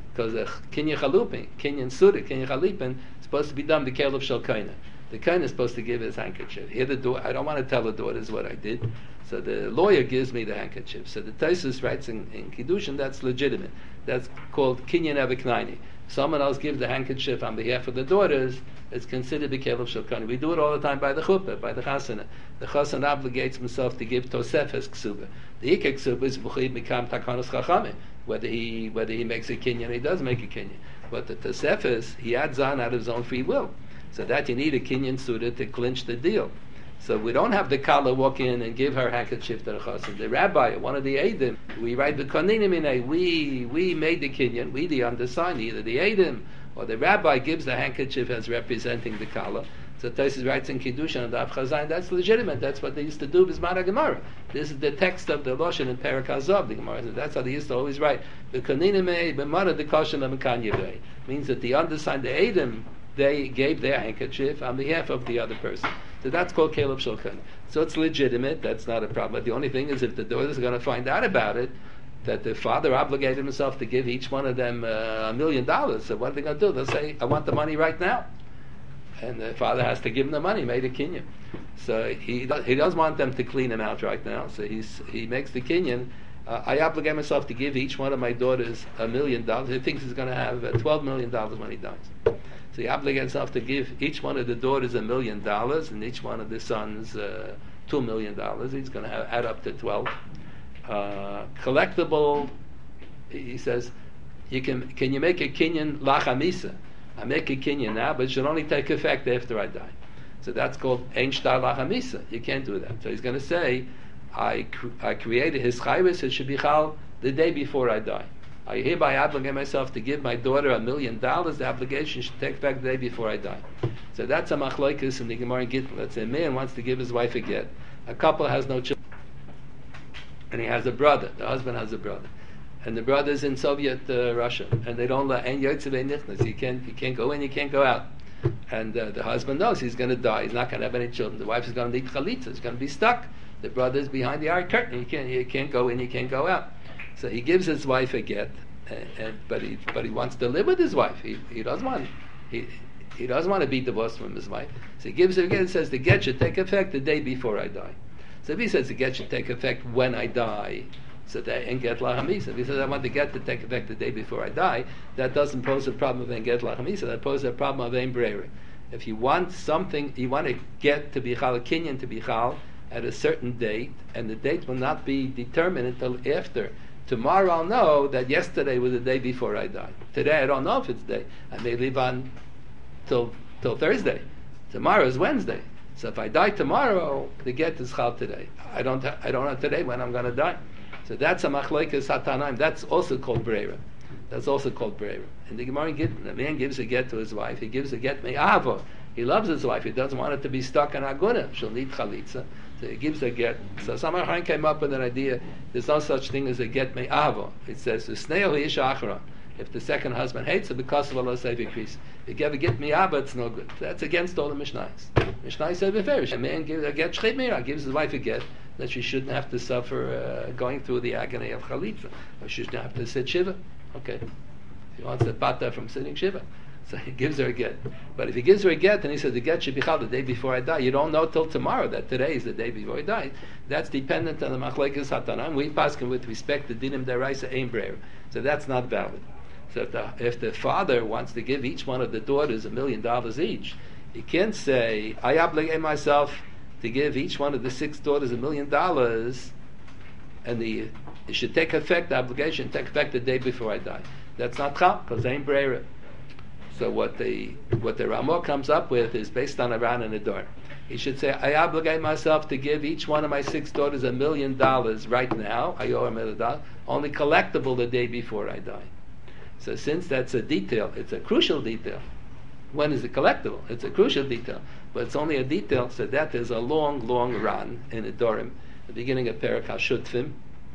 because a kinyan chalupin, kinyan suda, kinyan chalipin is supposed to be done the kelev shel kaina. The kaina is supposed to give his handkerchief. Here the daughter, I don't want to tell the daughters what I did, so the lawyer gives me the handkerchief. So the Taisus writes in, in Kiddushin, that's legitimate. That's called kinyan aveknaini. Someone else gives the handkerchief on behalf of the daughters, it's considered the kelev shel kaina. We do it all the time by the chuppah, by the chasana. The chasana obligates himself to give tosefes ksuba. The ikek ksuba is b'chayim mikam takanos chachamim. Whether he whether he makes a kinyan, he does make a kinyan. But the tosefes, he adds on out of his own free will. So that you need a kinyan suda to clinch the deal. So we don't have the kala walk in and give her handkerchief to the chassan. The rabbi, one of the edim, we write the koninim in we we made the kinyan, we the undersigned, either the edim or the rabbi gives the handkerchief as representing the kala. So Tosfos writes in Kiddushin and Daf Chazayin, that's legitimate. That's what they used to do with Bismana Gemara. This is the text of the Loshen in Perek Hazov. The Gemara says that's how they used to always write. The koninim b'mara the koshen l'mekanya means that the undersigned, the edim, they gave their handkerchief on behalf of the other person. So that's called kelev shel kaina. So it's legitimate, that's not a problem. But the only thing is if the daughters are going to find out about it, that the father obligated himself to give each one of them uh, a million dollars, so what are they going to do? They'll say, I want the money right now. And the father has to give him the money, made a kinyan. So he does, he does want them to clean him out right now, so he's, he makes the kinyan. Uh, I obligate myself to give each one of my daughters a million dollars. He thinks he's going to have uh, twelve million dollars when he dies. So he obligates himself to give each one of the daughters a million dollars, and each one of the sons uh, two million dollars. He's going to have, add up to twelve. Uh, collectible, he says, you can can you make a kinyan lachamisa? I make a kinyan now, but it should only take effect after I die. So that's called ein shtar lachamisa. You can't do that. So he's going to say, I cr- I created his chayvus. It should be chal the day before I die. I hereby obligate myself to give my daughter a million dollars. The obligation should take effect the day before I die. So that's a machlokes in the Gemara in Gittin. Let's say a man wants to give his wife a get. A couple has no children, and he has a brother. The husband has a brother, and the brother's in Soviet uh, Russia, and they don't let any yotzevei nichnas. You can't you can't go in, you can't go out. And uh, the husband knows he's going to die. He's not going to have any children. The wife is going to need chalitza. He's going to be stuck. The brother's behind the iron curtain. You can't you can't go in, you can't go out. So he gives his wife a get, and, and but he but he wants to live with his wife. He he doesn't want he he doesn't want to be divorced from his wife. So he gives her a get and says the get should take effect the day before I die. So if he says the get should take effect when I die, so that and get lachamisa. If he says I want the get to take effect the day before I die, that doesn't pose a problem of en get lachamisa. That poses a problem of ein breira. If you want something, you want to get to be chal, a kinyan to be chal at a certain date, and the date will not be determined until after. Tomorrow I'll know that yesterday was the day before I died. Today I don't know if it's day. I may live on till till Thursday. Tomorrow is Wednesday. So if I die tomorrow, the get is chal today. I don't ha- I don't know today when I'm going to die. So that's a machlokes hatanaim. That's also called breira. That's also called breira. And the Gemara Gittin, the man gives a get to his wife. He gives a get me'ava. He loves his wife. He doesn't want it to be stuck in aguna. She'll need chalitza. So he gives a get. So some Acharon came up with an idea. There's no such thing as a get me'ava. It says "Sneo ish achra." If the second husband hates it because of Allah say increase. If you ever get me'ava, it's no good. That's against all the mishnayos. Mishnayos say beferish. A man gives a get shchit me'ira, gives his wife a get that she shouldn't have to suffer uh, going through the agony of chalitza, or she shouldn't have to sit shiva. Okay, he wants to bata from sitting shiva. So he gives her a get. But if he gives her a get and he says the get should be chal the day before I die, you don't know till tomorrow that today is the day before he dies. That's dependent on the machlekes hatanan. We paskin with respect to dinim deraisa ein breira. So that's not valid. So if the, if the father wants to give each one of the daughters a million dollars each, he can't say, I obligate myself to give each one of the six daughters a million dollars, and the it should take effect, the obligation take effect the day before I die. That's not chal, because ain't breira. So what the what the Ramah comes up with is based on a ran and a door. He should say, I obligate myself to give each one of my six daughters a million dollars right now. I owe a million dollars, only collectible the day before I die. So since that's a detail, it's a crucial detail. When is it collectible? It's a crucial detail, but it's only a detail. So that is a long, long run in the Dorim, the beginning of Perek HaShutfim.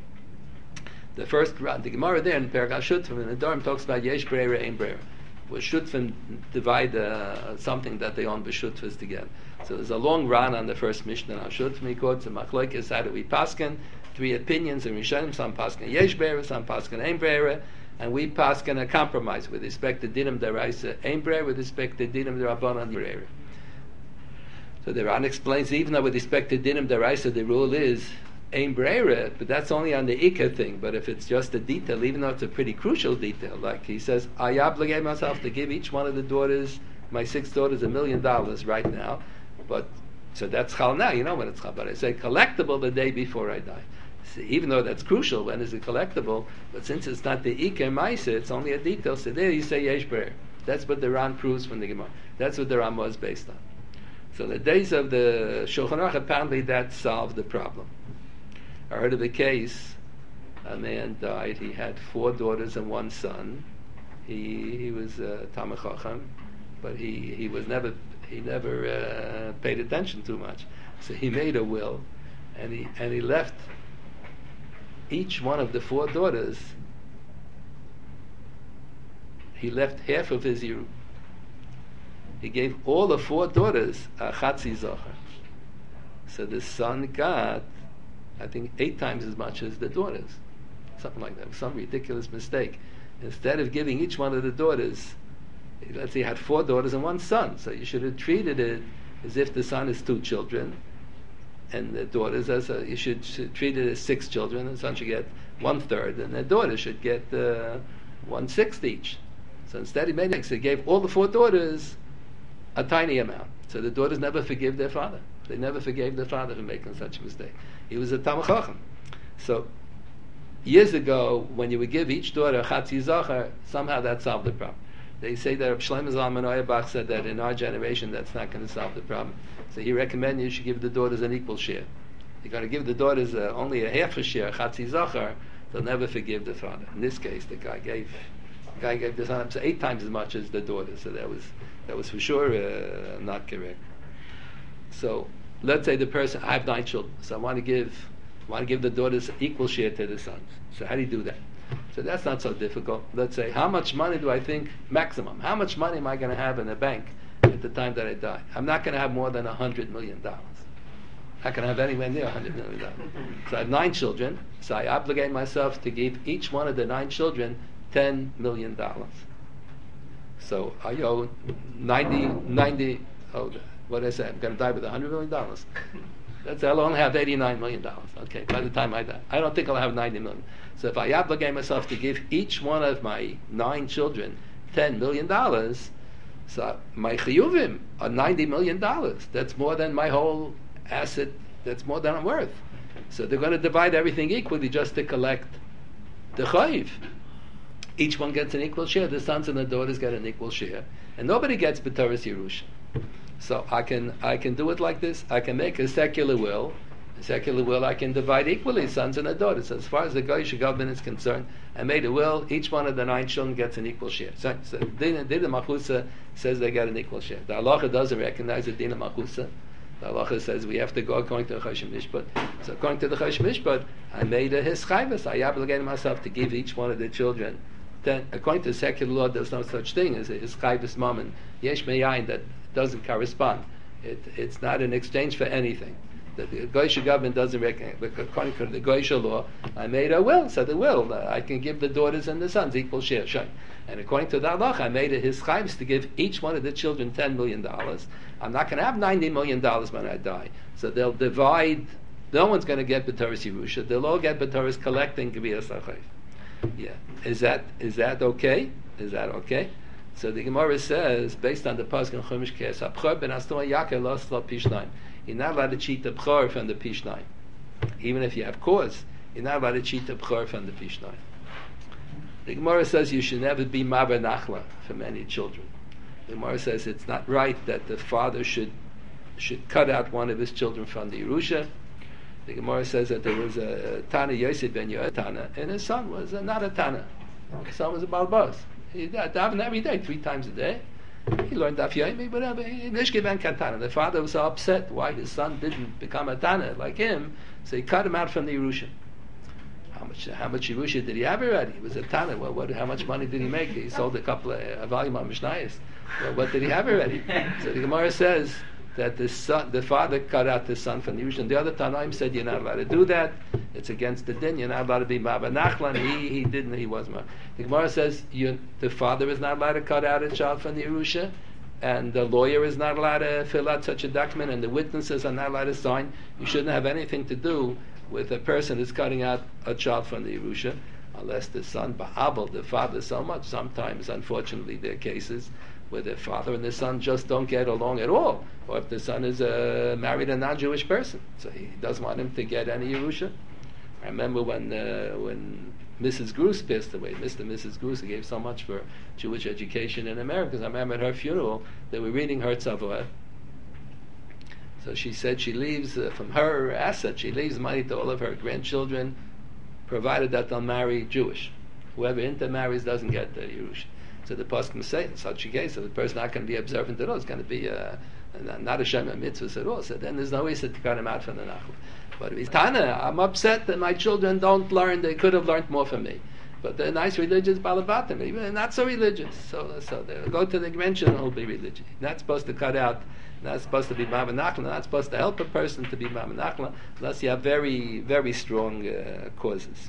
The first run, the Gemara there in Perek HaShutfim in the Dorim talks about Yesh Breira, Ein Breira. Where Shutfim divide uh, something that they own b'Shutfis together. So there's a long run on the first Mishnah. HaShutfim he quotes a machlokes how do we paskin? Three opinions in Rishonim. Some paskin Yesh Breira, some paskin Ein Breira. and we pass can a compromise with respect to dinim deraisa ein brer, with respect to dinim derabanan brer. So the Ran explains, even though with respect to dinim deraisa the rule is ein brer, but that's only on the ikka thing. But if it's just a detail, even though it's a pretty crucial detail, like he says, I obligate myself to give each one of the daughters, my six daughters, a million dollars right now, but so that's chal now, you know when it's chal. But I say collectible the day before I die. See, even though that's crucial, when is it collectible? But since it's not the ikka ma'isa, it's only a detail. So there you say yesh brer. That's what the Ran proves from the Gemara. That's what the Ran was based on. So the days of the Shulchan Aruch, apparently that solved the problem. I heard of a case. A man died. He had four daughters and one son. He he was a Talmid Chacham, but he, he was never he never uh, paid attention too much. So he made a will, and he and he left each one of the four daughters. He left half of his yiru. He gave all the four daughters a chatzi zocher. So the son got, I think, eight times as much as the daughters. Something like that. Some ridiculous mistake. Instead of giving each one of the daughters, let's say he had four daughters and one son, so you should have treated it as if the son is two children, and the daughters as a, you should, should treat it as six children, and the son should get one third, and the daughter should get uh, one sixth each. So instead he made it, so he gave all the four daughters a tiny amount. So the daughters never forgive their father. They never forgave their father for making such a mistake. He was a Talmid Chacham. So years ago, when you would give each daughter a chatzi zachar, somehow that solved the problem. They say that Shlomo Zalman Auerbach said that in our generation that's not going to solve the problem. So he recommended you should give the daughters an equal share. You're going to give the daughters uh, only a half a share, chatzi zachar, they'll never forgive the father. In this case, the guy gave the guy gave the son eight times as much as the daughter. So that was that was for sure uh, not correct. So let's say the person, I have nine children, so I want to give I want to give the daughters equal share to the sons. So how do you do that? So that's not so difficult. Let's say, how much money do I think maximum? How much money am I going to have in the bank at the time that I die? I'm not going to have more than a hundred million dollars. Not going to have anywhere near a hundred million dollars. So I have nine children. So I obligate myself to give each one of the nine children ten million dollars. So I owe ninety, ninety. Oh, what did I say? I'm going to die with a hundred million dollars. That's, I'll only have eighty-nine million dollars. Okay, by the time I die, I don't think I'll have ninety million. So if I obligate myself to give each one of my nine children ten million dollars, so my chiyuvim are ninety million dollars. That's more than my whole asset. That's more than I'm worth. So they're going to divide everything equally just to collect the chayiv. Each one gets an equal share. The sons and the daughters get an equal share, and nobody gets b'toras Yerusha. So I can I can do it like this. I can make a secular will. A secular will I can divide equally, sons and the daughters. As far as the Goyish government is concerned, I made a will. Each one of the nine children gets an equal share. So, so Dina Machusa says they get an equal share. The halacha doesn't recognize the Dina Machusa. The halacha says we have to go according to the Choshen Mishpat. So according to the Choshen Mishpat, I made a hischayvus. I obligated myself to give each one of the children. Then, according to secular law, there's no such thing as a hischayvus mammon. Yesh meyayin that doesn't correspond. It, it's not an exchange for anything. The, the Goyish government doesn't recognize. According to the Goyish law, I made a will. So the will, uh, I can give the daughters and the sons equal share. Sure. And according to the halach, I made a hischayvus to give each one of the children ten million dollars. I'm not going to have ninety million dollars when I die. So they'll divide. No one's going to get b'toras Yerusha. They'll all get b'toras collecting gviyas hachayv. Yeah. Is that is that okay? Is that okay? So the Gemara says, based on the pasuk in Chumash Kes, Abchor ben Aston Yakel lost la Pishnayim. You're not allowed to cheat the Bchor from the Pishnayim. Even if you have cause, you're not allowed to cheat the Bchor from the Pishnayim. The Gemara says you should never be Maber Nachla from any children. The Gemara says it's not right that the father should should cut out one of his children from the Yerusha. The Gemara says that there was a Tana Yosef ben Yoel Tana, and his son was a, not a Tana. His son was a Balbos. He davened every day, three times a day. He learned Daf Yomi, whatever. Nishke ben Katana. The father was so upset why his son didn't become a Tana like him, so he cut him out from the Yerusha. How much? How much Yerusha did he have already? He was a Tana. Well, what? How much money did he make? He sold a couple of a volume of Mishnayos. Well, what did he have already? So the Gemara says that the son, the father cut out the son from the Yerusha. And the other Tanaim said you're not allowed to do that. It's against the din. You're not allowed to be Maba Nachlan. He he didn't. He wasn't. The Gemara says you, the father is not allowed to cut out a child from the Yerusha, and the lawyer is not allowed to fill out such a document, and the witnesses are not allowed to sign. You shouldn't have anything to do with a person who's cutting out a child from the Yerusha, unless the son ba'abel, the father so much. Sometimes, unfortunately, there are cases where the father and the son just don't get along at all, or if the son is uh, married a non-Jewish person, so he doesn't want him to get any Yerusha. I remember when uh, when Missus Gruss passed away, Mister and Missus Gruss, who gave so much for Jewish education in America. I remember at her funeral, they were reading her tzavah. So she said she leaves, uh, from her asset, she leaves money to all of her grandchildren, provided that they'll marry Jewish. Whoever intermarries doesn't get the Yerusha. So the poskim say in such a case, so the person not going to be observant at all. It's going to be uh, not a Shema mitzvah at all. So then there's no way to cut him out from the Nachla. But if he's Tana, I'm upset that my children don't learn. They could have learned more from me. But they're nice religious balabatim, even not so religious. So so they'll go to the convention and he'll be religious. Not supposed to cut out. Not supposed to be Mama Nachla. Not supposed to help a person to be Mama Nachla unless you have very very strong uh, causes.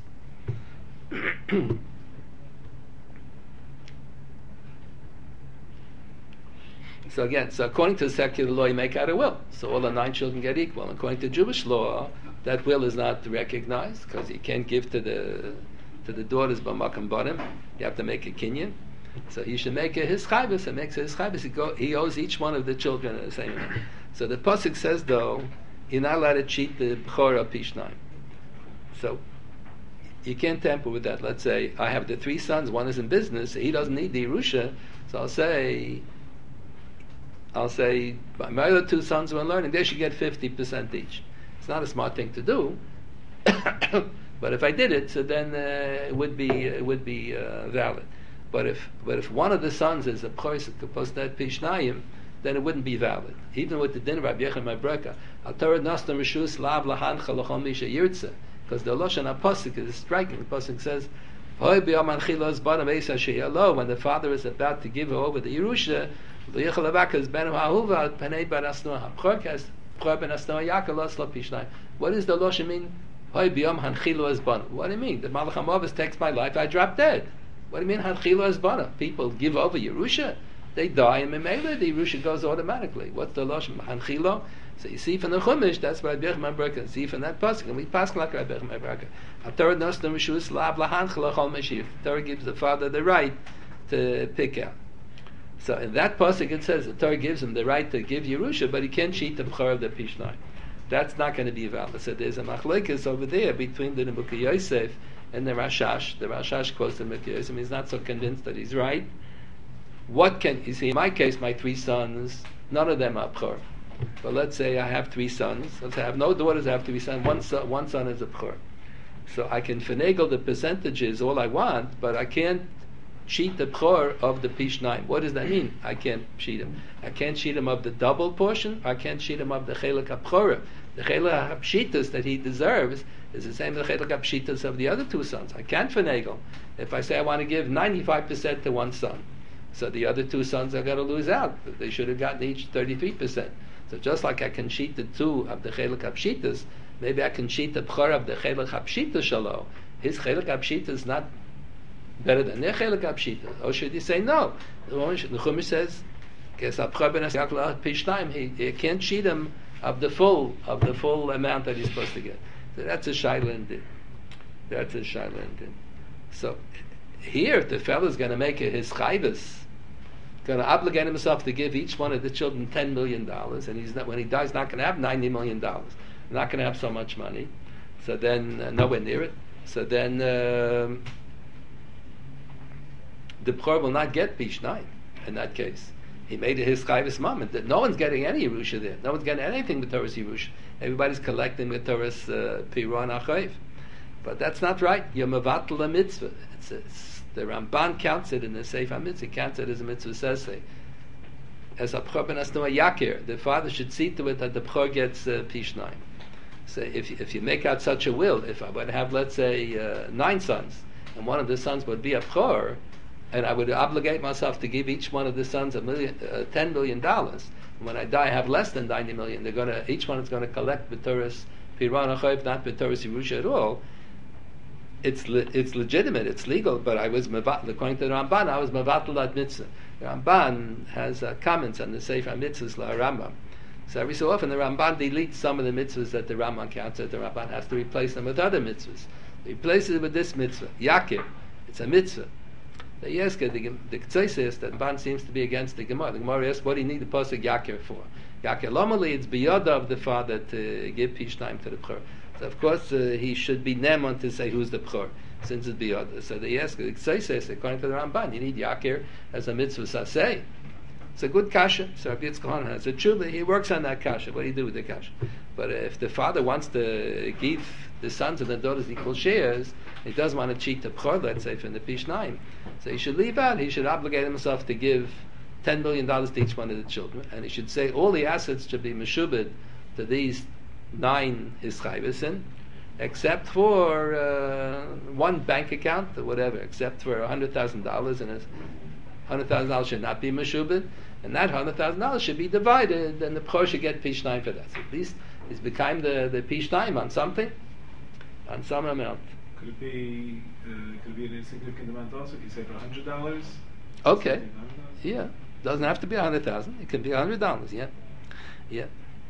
So again, so according to secular law, you make out a will. So all the nine children get equal. According to Jewish law, that will is not recognized because you can't give to the to the daughters b'makam bottom. You have to make a kinyan. So he should make a his chayvus. And makes a his chayvus. He, go, he owes each one of the children the same amount. So the pasuk says though, you're not allowed to cheat the b'chora pishnayim. So you can't tamper with that. Let's say I have the three sons. One is in business. So he doesn't need the Yerusha. So I'll say. I'll say, my other two sons who are learning, they should get fifty percent each. It's not a smart thing to do, but if I did it, so then uh, it would be it would be uh, valid. But if but if one of the sons is a chois postet pishnayim, then it wouldn't be valid. Even with the din of Rabbi Yechon Mabreka, al Torah nastam rishus lav lahan chalachom misha yirtze, because the lashon apostolic is striking. The pasuk says, when the father is about to give over the Yerusha, what is the lashon mean? What do you mean? The Malach HaMavis takes my life, I drop dead. What do you mean Hanchila is bana? People give over Yerusha, they die in Memela, the Yerusha goes automatically. What's the lashon? Hanchila? So you see from the Chumash, that's what Rabbi Yechon Mabreka. See from that pasuk, and we pass like Rabbi Yechon Mabreka. Torah gives the father the right to pick out. So in that pasuk it says the Torah gives him the right to give Yerusha, but he can't cheat the b'chor of the pishnai. That's not going to be valid. So there's a machlekes over there between the Nebuchadnezzar Yosef and the Rashash. The Rashash quotes the Nebuchadnezzar Yosef. He's not so convinced that he's right. What can you see? In my case, my three sons, none of them are b'chor. But let's say I have three sons. Let's say I have no daughters. I have three sons. One son, one son is a b'chor. So I can finagle the percentages all I want, but I can't cheat the b'chor of the pishnayim. What does that mean? I can't cheat him. I can't cheat him of the double portion. I can't cheat him of the chelik ha'b'chora. The chelik ha'pshitas that he deserves is the same as the chelik ha'pshitas of the other two sons. I can't finagle. If I say I want to give ninety-five percent to one son, so the other two sons are going to lose out. They should have gotten each thirty-three percent. So just like I can cheat the two of the chelik ha'pshitas, maybe I can cheat the b'chor of the chelik ha'pshita shalo. His chelik ha'pshita is not better than their chelik ha'pshita. Or should he say no? The Chumash says, he, he can't cheat him of the full of the full amount that he's supposed to get. So that's a shaila and din. That's a shaila and din. So here the fellow's going to make it his chayvus, going to obligate himself to give each one of the children ten million dollars, and he's not, when he dies, not going to have ninety million dollars. Not going to have so much money. So then, uh, nowhere near it. So then, uh, the b'chor will not get pishnayim in that case. He made it his chayvus moment that no one's getting any Yerusha there. No one's getting anything with Torah's Yerusha. Everybody's collecting with Torah's uh, Piron Achayv. But that's not right. You're mevatel a mitzvah. It's, it's, the Ramban counts it in the Sefer Mitzvah. He counts it as a mitzvah says. As a b'chor ben asnua yakir, the father should see to it that the b'chor gets uh, pishnayim. So if if you make out such a will, if I would have, let's say, uh, nine sons, and one of the sons would be a b'chor, and I would obligate myself to give each one of the sons a million, uh, ten million dollars, When I die, I have less than ninety million. They're going to each one is going to collect b'toras pirana chayv, not b'toras yerusha at all. It's le, it's legitimate, it's legal, but I was mevatel, according to the Ramban, I was mevatel that mitzvah. The Ramban has uh, comments on the Sefer Mitzvahs la Rambam. So every so often the Ramban deletes some of the mitzvahs that the Ramban counts that the Ramban has to replace them with other mitzvahs. He replaces it with this mitzvah, Yakir. It's a mitzvah. The Yeska, the the Ktsoy says that Ramban seems to be against the Gemara. The Gemara asks, what do you need the pasuk Yakir for? Yakir Lomali, it's biyada of the father to give Pishnaim to the Bchor. So of course uh, he should be Neman to say who's the Bchor, since it's biyada. So the Yeska, the Ktsoy says, according to the Ramban, you need Yakir as a mitzvah saseh. It's a good kasha. So Rabbi Yitzchak has a tshuva. He works on that kasha. What do you do with the kasha? But if the father wants to give the sons and the daughters equal shares, he doesn't want to cheat the bchor, let's say, from the Pishnaim. So he should leave out. He should obligate himself to give ten million dollars to each one of the children, and he should say all the assets should be meshubed to these nine hischayvesin, except for uh, one bank account or whatever, except for a hundred thousand dollars, and a hundred thousand dollars should not be meshubed. And that hundred thousand dollars should be divided, and the bchor should get pishnaim for that. So at least he's become the the pishnaim on something, on some amount. Could it be? Uh, could it be an insignificant amount also? If you say for a hundred dollars. Okay. Yeah. Doesn't have to be a hundred thousand. It can be a hundred dollars. Yeah. Yeah.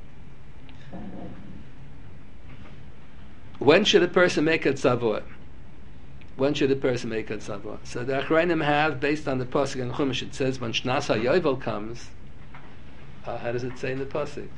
When should a person make a tzavor? When should a person make a tzavor? So the Achrayim have, based on the pasuk in Chumash, it says when Shnas HaYovel comes. Uh, how does it say in the pasuk?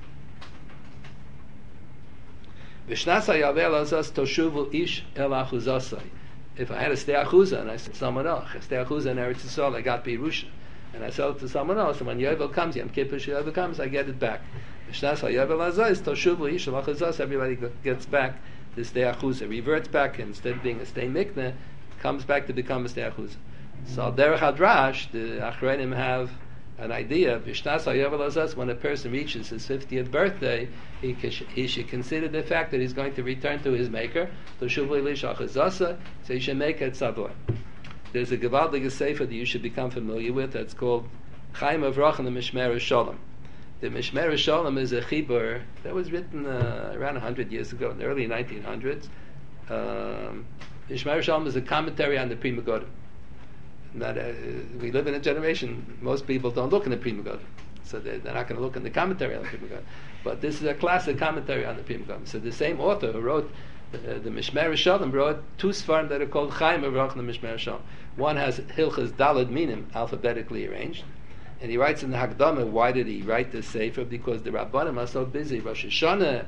V'Shnas HaYovel azas toshuvu ish el achuzasai. If I had a stay achuza and I said someone else, a stay achuza in Eretz Yisrael, I got Birusha, and I sell it to someone else, and when Yovel comes, Yom Kippur Yovel comes, I get it back. V'Shnas HaYovel azas toshuvu ish el achuzasai. Everybody gets back the stay achuza, reverts back, and instead of being a stay mikneh, comes back to become a stay achuza. So derech hadrash, the Achrayim have an idea. V'Shnas HaYovel azas, when a person reaches his fiftieth birthday, he, he should consider the fact that he's going to return to his maker. So he should make a tzavor. There's a gewaldige sefer that you should become familiar with. That's called Chaim Avrach and the Mishmer Shalom. The Mishmer Shalom is a chibur that was written uh, around one hundred years ago, in the early nineteen hundreds. Um, Mishmer Shalom is a commentary on the Pri Megadim. That uh, we live in a generation, most people don't look in the Pri Megadim, so they're, they're not going to look in the commentary on the Pri Megadim. But this is a classic commentary on the Pri Megadim. So the same author who wrote uh, the Mishmer Shalom wrote two svarim that are called Chaim Avrach and the Mishmer Shalom. One has Hilchas Daled Minim, alphabetically arranged, and he writes in the Hakdama, why did he write this sefer? Because the Rabbanim are so busy. Rosh Hashanah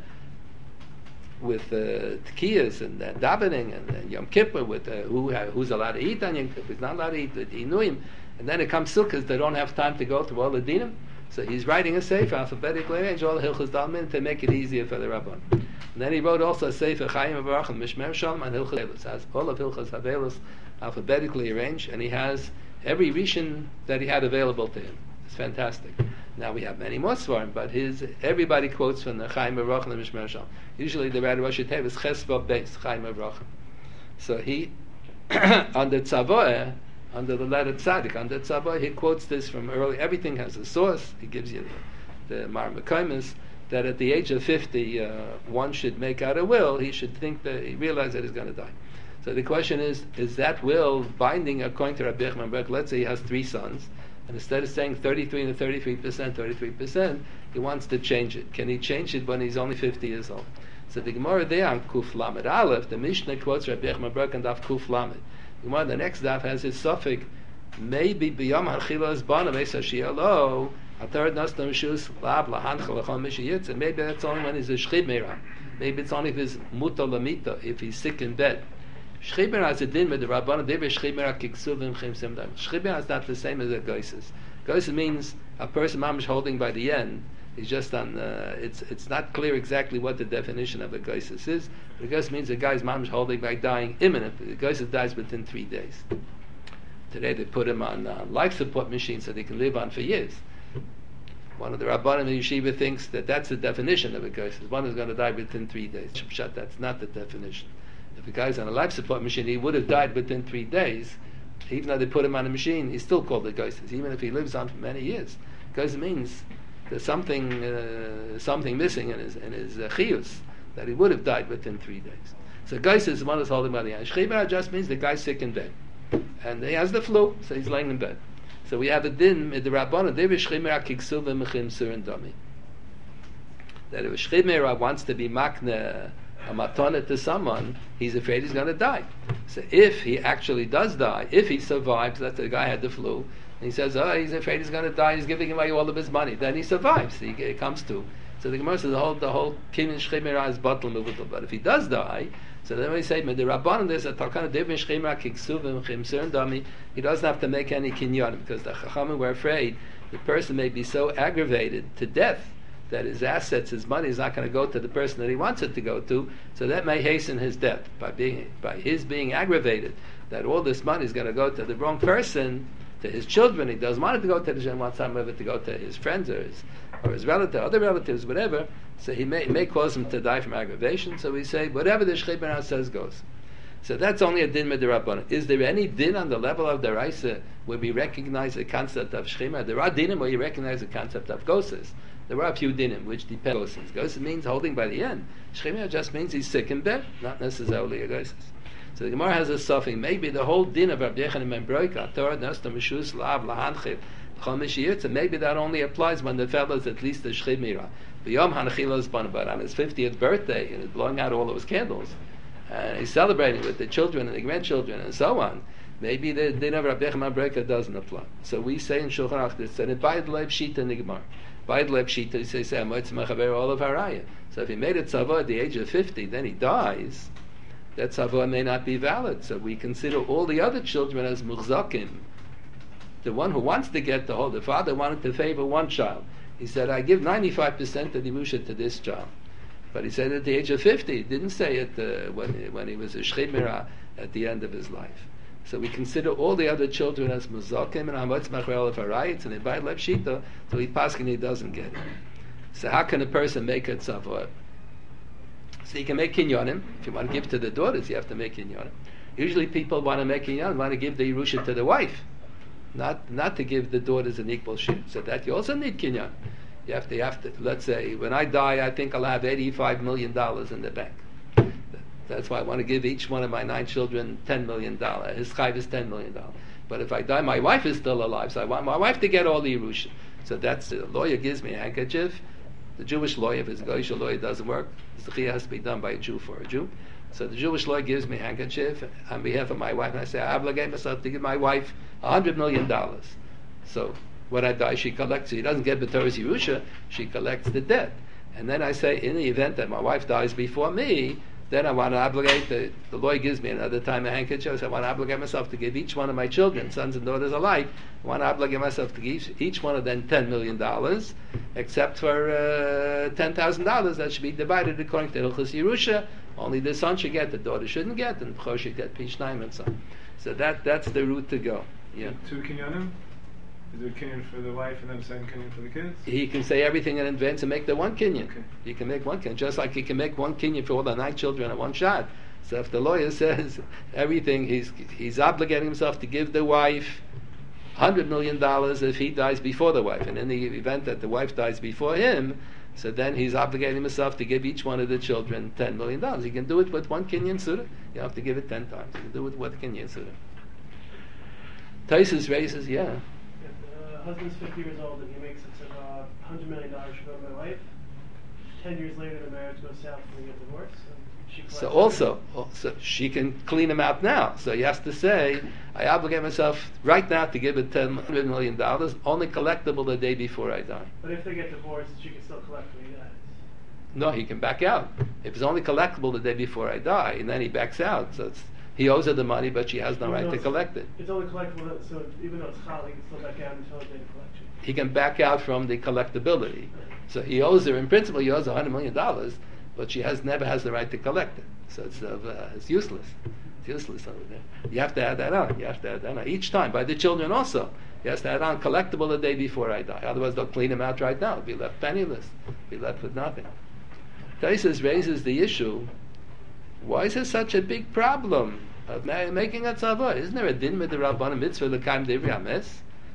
with uh, Tkiyas and uh, davening, and, and Yom Kippur with uh, who uh, who's allowed to eat on Yom Kippur, who's not allowed to eat, the Inuim, and then it comes Sukkot, they don't have time to go through all the dinim. So he's writing a sefer, alphabetically arranged, all the Hilchas Dalmin, to make it easier for the Rabban. And then he wrote also a sefer, Chaim Avrach and Mishmer Shalom, and Hilchas Havelus. Has all of Hilchas Havelus alphabetically arranged, and he has every Rishon that he had available to him. It's fantastic. Now we have many more svarim, but his everybody quotes from the Chaim Avrach and the Mishmer Shalom. Usually the Rad Rosh Tev is Chesva Beis, Chaim Avrach. So he, on the Tzavoah, under the letter Tzaddik, under Tzavoah, he quotes this from early. Everything has a source. He gives you the, the Mar Mekaymis, that at the age of fifty, uh, one should make out a will. He should think that, he realize that he's going to die. So the question is, is that will binding according to Rabbi Yochanan Berg? Let's say he has three sons, and instead of saying thirty-three to thirty-three percent, thirty-three percent, he wants to change it. Can he change it when he's only fifty years old? So the Gemara there on Kuf Lamed Aleph, the Mishnah quotes Rabbi Yochanan Berg and Daf Kuf Lamed. The Gemara, the next daf, has his suffix, maybe b'yom ha'chila esbana meis ha'shiyalo, atar nastam shus lab lahancha lachon mishiyitz, and maybe that's only when he's a shchibmera. Maybe it's only if he's muta lamita, if he's sick in bed. Shchibmera has a din with the Rabbanah, they be shchibmera kiksuvim chim simdam. Shchibmera is not the same as a goises. Goises means a person mamish holding by the end. He's just on, uh, it's it's not clear exactly what the definition of a goises is. But a goises means a guy's mamish holding by dying imminently. The goises dies within three days. Today they put him on uh, life support machines so they can live on for years. One of the Rabbanim in Yeshiva thinks that that's the definition of a goises. One is going to die within three days. That's not the definition. If a guy's on a life support machine, he would have died within three days. Even though they put him on a machine, he's still called a goises, even if he lives on for many years. Goises means there's something uh, something missing in his in his uh, chiyus, that he would have died within three days. So guy says the one is holding by the hand. Shchei just means the guy's sick in bed, and he has the flu, so he's laying in bed. So we have a din with the Rabbana. They shchei kiksu v'mechim surin dami. That if a shchei wants to be makne a matana to someone, he's afraid he's going to die. So if he actually does die, if he survives, that the guy had the flu, and he says, oh, he's afraid he's going to die, he's giving away all of his money, then he survives. He, he comes to. So the Gemara says the whole the whole kinyan shchei is batal mevutal. But if he does die, so then we say, the Rabbanan, there's a takana devin shchei kiksu v'mechim surin dami. He doesn't have to make any kinyan, because the Chachamim were afraid the person may be so aggravated to death that his assets, his money, is not going to go to the person that he wants it to go to, so that may hasten his death by being by his being aggravated that all this money is going to go to the wrong person, to his children. He doesn't want it to go to the children, wants some of it to go to his friends or his or his relative, other relatives, whatever. So he may may cause him to die from aggravation. So we say whatever the Shchei B'nai says goes. So that's only a din midrabanan. Is there any din on the level of the Raisa where we recognize the concept of Shchema? There are dinim where you recognize the concept of goses. There are a few dinim which depend on goses. Goses means holding by the end. Shchema just means he's sick in bed, not necessarily a goses. So the Gemara has a suffix. Maybe the whole din of Rabbi Yochanan ben Broika, Torah Nasta Mishus Lav Lahanchiv Chomish Yirtza, maybe that only applies when the fellow is at least a Shchemira. B'yom Hanachilos Banabad, on his fiftieth birthday, and he's blowing out all those candles, and he's celebrating with the children and the grandchildren and so on. Maybe the din of Rabbi Yochanan ben Broika doesn't apply. So we say in Shulchan Aruch that said Bayid Leib Shita Nigmar. Bayid Leib Shita, he says Amoitz Mechaber all of Haraya. So if he made it tzava at the age of fifty, then he dies. That tzava may not be valid. So we consider all the other children as muhzakim. The one who wants to get the whole, the father wanted to favor one child. He said, I give ninety-five percent of the Yerusha to this child. But he said at the age of fifty, he didn't say it uh, when, when he was a shchemira at the end of his life. So we consider all the other children as muzakim and hamatz machrel of harayits and invite lev shita, so he paskin he doesn't get it. So how can a person make a tzavot? So you can make kinyonim. If you want to give to the daughters, you have to make kinyonim. Usually people want to make kinyonim, want to give the Yerusha to the wife, not not to give the daughters an equal share. So that you also need kinyon. You have to, you have to, let's say, when I die, I think I'll have eighty-five million dollars in the bank. That's why I want to give each one of my nine children ten million dollars. His chayv is ten million dollars. But if I die, my wife is still alive, so I want my wife to get all the Yerusha. So that's, the lawyer gives me a handkerchief. The Jewish lawyer, if it's a Goyish lawyer, doesn't work. The chiyah has to be done by a Jew for a Jew. So the Jewish lawyer gives me a handkerchief on behalf of my wife, and I say, I obligate myself to give my wife one hundred million dollars. So when I die, she collects, he doesn't get B'Torah's Yerusha, she collects the debt. And then I say, in the event that my wife dies before me, then I want to obligate, the, the lawyer gives me another time a handkerchief, so I want to obligate myself to give each one of my children, sons and daughters alike, I want to obligate myself to give each, each one of them ten million dollars, except for uh, ten thousand dollars that should be divided according to Hilchos Yerusha. Only the son should get, the daughter shouldn't get, and B'chor should get Pishnaim and so on. So that, that's the route to go. Yeah. Two kinyanim? Is there a kinyan for the wife and then a second kinyan for the kids? He can say everything in advance and make the one kinyan. Okay. He can make one kinyan, just like he can make one kinyan for all the nine children at one shot. So if the lawyer says everything, he's he's obligating himself to give the wife one hundred million dollars if he dies before the wife. And in the event that the wife dies before him, so then he's obligating himself to give each one of the children ten million dollars. He can do it with one kinyan suda. You have to give it ten times. You can do it with one kinyan suda. Taisus raises, yeah. Husband's fifty years old and he makes it to uh, one hundred million dollars should go to my wife. Ten years later, the marriage goes south and we get divorced. And she so also, so she can clean him out now. So he has to say, I obligate myself right now to give it ten million dollars, only collectible the day before I die. But if they get divorced, she can still collect when he dies. No, he can back out. If it's only collectible the day before I die, and then he backs out, so it's, he owes her the money, but she has no Even right to it's- collect it. It's only collectible, so even though it's chal, he can still back out until the day of collection. He can back out from the collectability. So he owes her, in principle, he owes one hundred million dollars, but she has never has the right to collect it. So it's, uh, it's useless. It's useless over there. You have to add that on. You have to add that on. Each time, by the children also. He has to add on collectible the day before I die. Otherwise, they'll clean him out right now. He'll be left penniless. He'll be left with nothing. Taisus raises the issue, why is it such a big problem of ma- making a tzavah? Isn't there a din with the Rabbanim mitzvah l'kaim devri hames?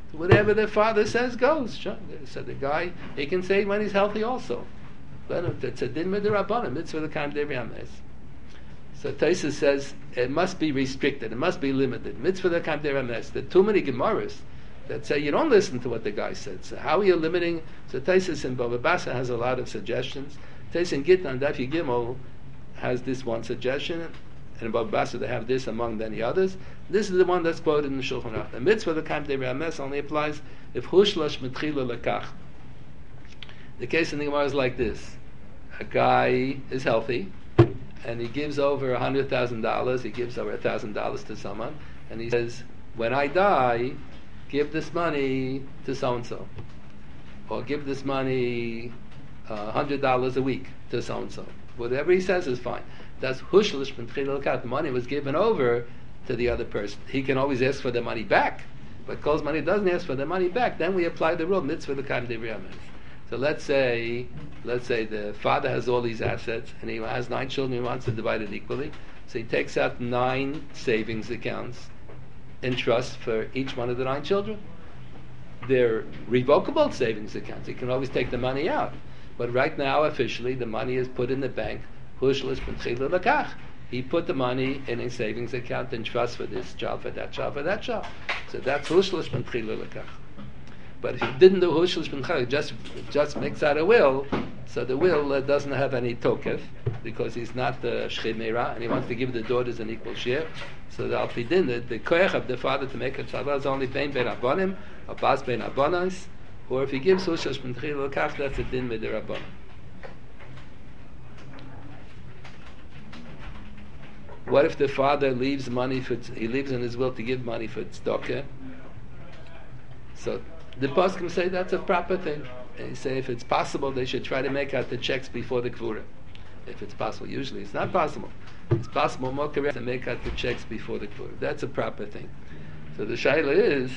whatever the father says goes. Sure. So the guy, he can say when he's healthy also. But it's a din midrabanan, mitzvah l'kayim devrei hames. So Tosfos says it must be restricted, it must be limited. Mitzvah l'kayim devrei hames. There are too many Gemaras that say you don't listen to what the guy said. So how are you limiting? So Tosfos in Bava Basra has a lot of suggestions. Tosfos in Gittin on Daf Gimel has this one suggestion, and in Bava Basra they have this among many others. This is the one that's quoted in the Shulchan Aruch. The mitzvah l'kayim devrei hames only applies if hushlosh mitchila lekach. The case in the Gemara is like this: a guy is healthy, and he gives over a hundred thousand dollars. He gives over a thousand dollars to someone, and he says, "When I die, give this money to so and so, or give this money a uh, hundred dollars a week to so and so." Whatever he says is fine. That's hushlish b'tchila lekach. The money was given over to the other person. He can always ask for the money back, but Kol's money doesn't ask for the money back. Then we apply the rule mitzvah l'kayim devrei hames. So let's say, let's say the father has all these assets and he has nine children. He wants to divide it equally. So he takes out nine savings accounts in trust for each one of the nine children. They're revocable savings accounts. He can always take the money out. But right now, officially, the money is put in the bank. Hushlish b'tchila lekach. He put the money in a savings account in trust for this child, for that child, for that child. So that's hushlish b'tchila lekach. But if he didn't do hushlish b'tchila, just just makes out a will, so the will uh, doesn't have any tokef because he's not the shchimera, and he wants to give the daughters an equal share. So the alpidin, the, the koyach of the father to make a tzava is only bein ben abonim, or bas ben abonos, or if he gives hushlish b'tchila lekach, that's a din midirabbanan. What if the father leaves money for, he leaves in his will to give money for tzedakah? So the poskim say that's a proper thing. They say if it's possible, they should try to make out the checks before the kvura. If it's possible, usually it's not possible. It's possible, more correct, to make out the checks before the kvura. That's a proper thing. So the shaila is,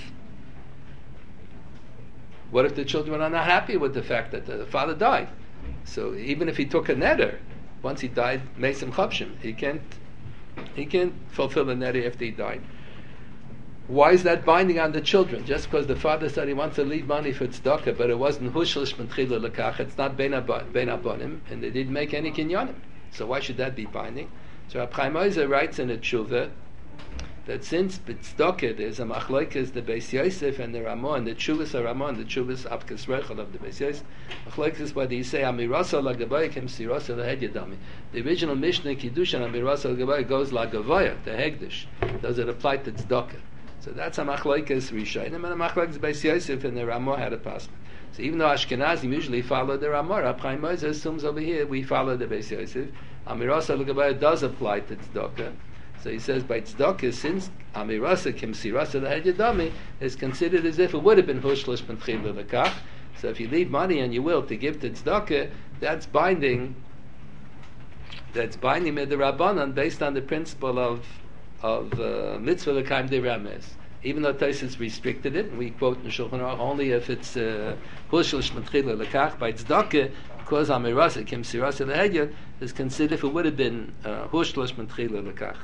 what if the children are not happy with the fact that the father died? So even if he took a neder, once he died, mesim chapshim, he can't He can't fulfill the neder after he died. Why is that binding on the children? Just because the father said he wants to leave money for tzedakah, but it wasn't hushlish b'tchila lekach, it's not bein abonim, and they didn't make any kinyanim. So why should that be binding? So Rab Chaim Ozer writes in a tshuva that since b'tzedakah there's a machlokes the Beis Yosef and the Ramah, and the tshuvas of Ramah and the tshuvas Avkas Rechel of the Beis Yosef, machlokes whether you say amirasa lagabayik hem sirasa lehegyadami. The original Mishnah Kiddushin amirasa lagabayik goes lagavaya, the hegdish. Does it apply to tzedakah? So that's a machlokes Rishayim, and a machlokes Beis Yosef and the Ramah had a passment. So even though Ashkenazim usually follow the Ramah, Rab Chaim Ozer assumes over here we follow the Beis Yosef. Amirasa lagabayik does apply to tzedakah. So he says by tzedakah, since amirasa kim sirasa lehegyadami is considered as if it would have been hushlish b'tchila lekach. So if you leave money and you will to give to tzedakah, that's binding. That's binding midrabanan based on the principle of of uh, mitzvah l'kayim devrei hames. Even though Tosfos restricted it, and we quote in Shulchan Aruch only if it's uh, hushlish b'tchila lekach by tzedakah, because amirasa kim sirasa lehedyad is considered if it would have been uh, hushlish b'tchila lekach.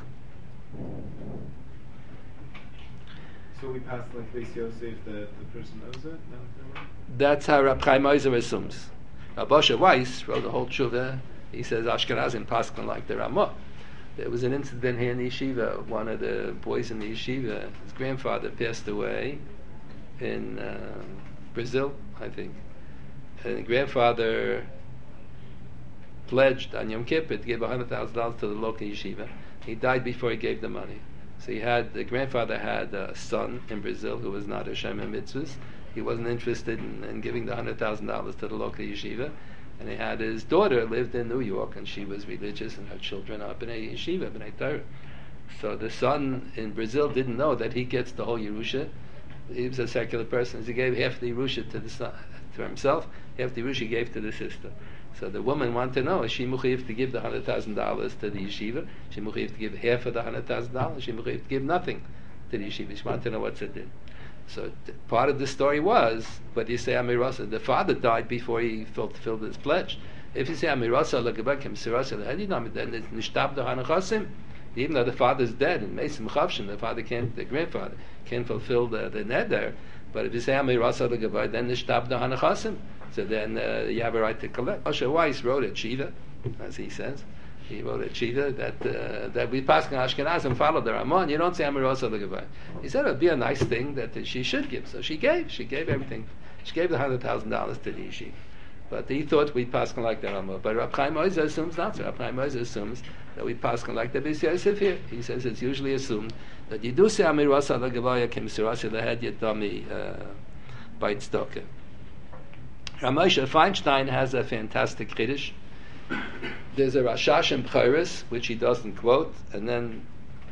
So we passed like Beis Yosef that the person knows it? No? That's how Rab Chaim Ozer assumes. Rab Osher Weiss wrote a whole tshuva. He says Ashkenazim paskin like the Ramah. There was an incident here in the yeshiva. One of the boys in the yeshiva, his grandfather passed away in uh, Brazil, I think. And the grandfather pledged on Yom Kippur to give one hundred thousand dollars to the local yeshiva. He died before he gave the money. So he had, the grandfather had a son in Brazil who was not a Shem Mitzvahs. He wasn't interested in, in giving the one hundred thousand dollars to the local yeshiva. And he had his daughter lived in New York, and she was religious, and her children are B'nai Yeshiva, B'nai Torah. So the son in Brazil didn't know that he gets the whole Yerusha. He was a secular person. So he gave half the Yerusha to the son, to himself, half the Yerusha he gave to the sister. So the woman wanted to know, is she mechuyev to give the one hundred thousand dollars to the yeshiva? Is she mechuyev to give half of the one hundred thousand dollars? Is she mechuyev to give nothing to the yeshiva? She wanted to know what's it did. So th- part of the story was, but you say Amirasa, the father died before he fulfilled his pledge. If you say Amirasa lagabakim sirasa lehedinam, then it's nishtab the hanachasim. Even though the father's dead and Mesim Chavshin, the father can't, the grandfather can't fulfill the, the neder. But if you say Amir Rasa Legavai, then the Shtab the Hanachasim. So then uh, you have a right to collect. Moshe Weiss wrote at Shiva, as he says. He wrote at Shiva that uh, that we pass on Ashkenazim follow the Ramon. You don't say Amir Rasa Legavai. He said it would be a nice thing that uh, she should give. So she gave. She gave everything. She gave the hundred thousand dollars to the yeshiva. But he thought we pass on like the Ramon. But Rab Chaim Oizer assumes not so. Rab Chaim Oizer assumes that we pass on like the Beis Yosef here. He says it's usually assumed that you do say Amir Rasa Legavai Kim Sirasi Lehed Yitami by Tzedakah. Ramosha Feinstein has a fantastic chiddush. There's a Rashash in B'chairis, which he doesn't quote, and then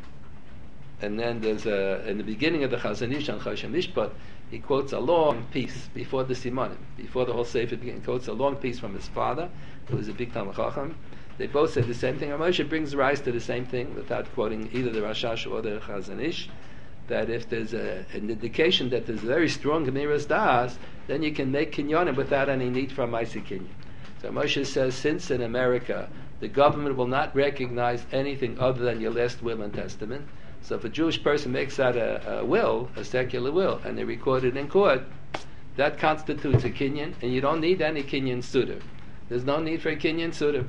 and then there's a in the beginning of the Chazon Ish on Choshen Mishpat, he quotes a long piece before the Simanim, before the whole Sefer begins. He quotes a long piece from his father, who was a big Talmid Chacham. They both said the same thing. Ramosha brings rise to the same thing without quoting either the Rashash or the Chazon Ish. That if there's a, an indication that there's a very strong Gemiras Das, then you can make kinyanim without any need for a Maisi Kinyan. So Moshe says, since in America the government will not recognize anything other than your last will and testament, so if a Jewish person makes out a, a will, a secular will, and they record it in court, that constitutes a kinyan, and you don't need any kinyan suitor. There's no need for a kinyan suitor.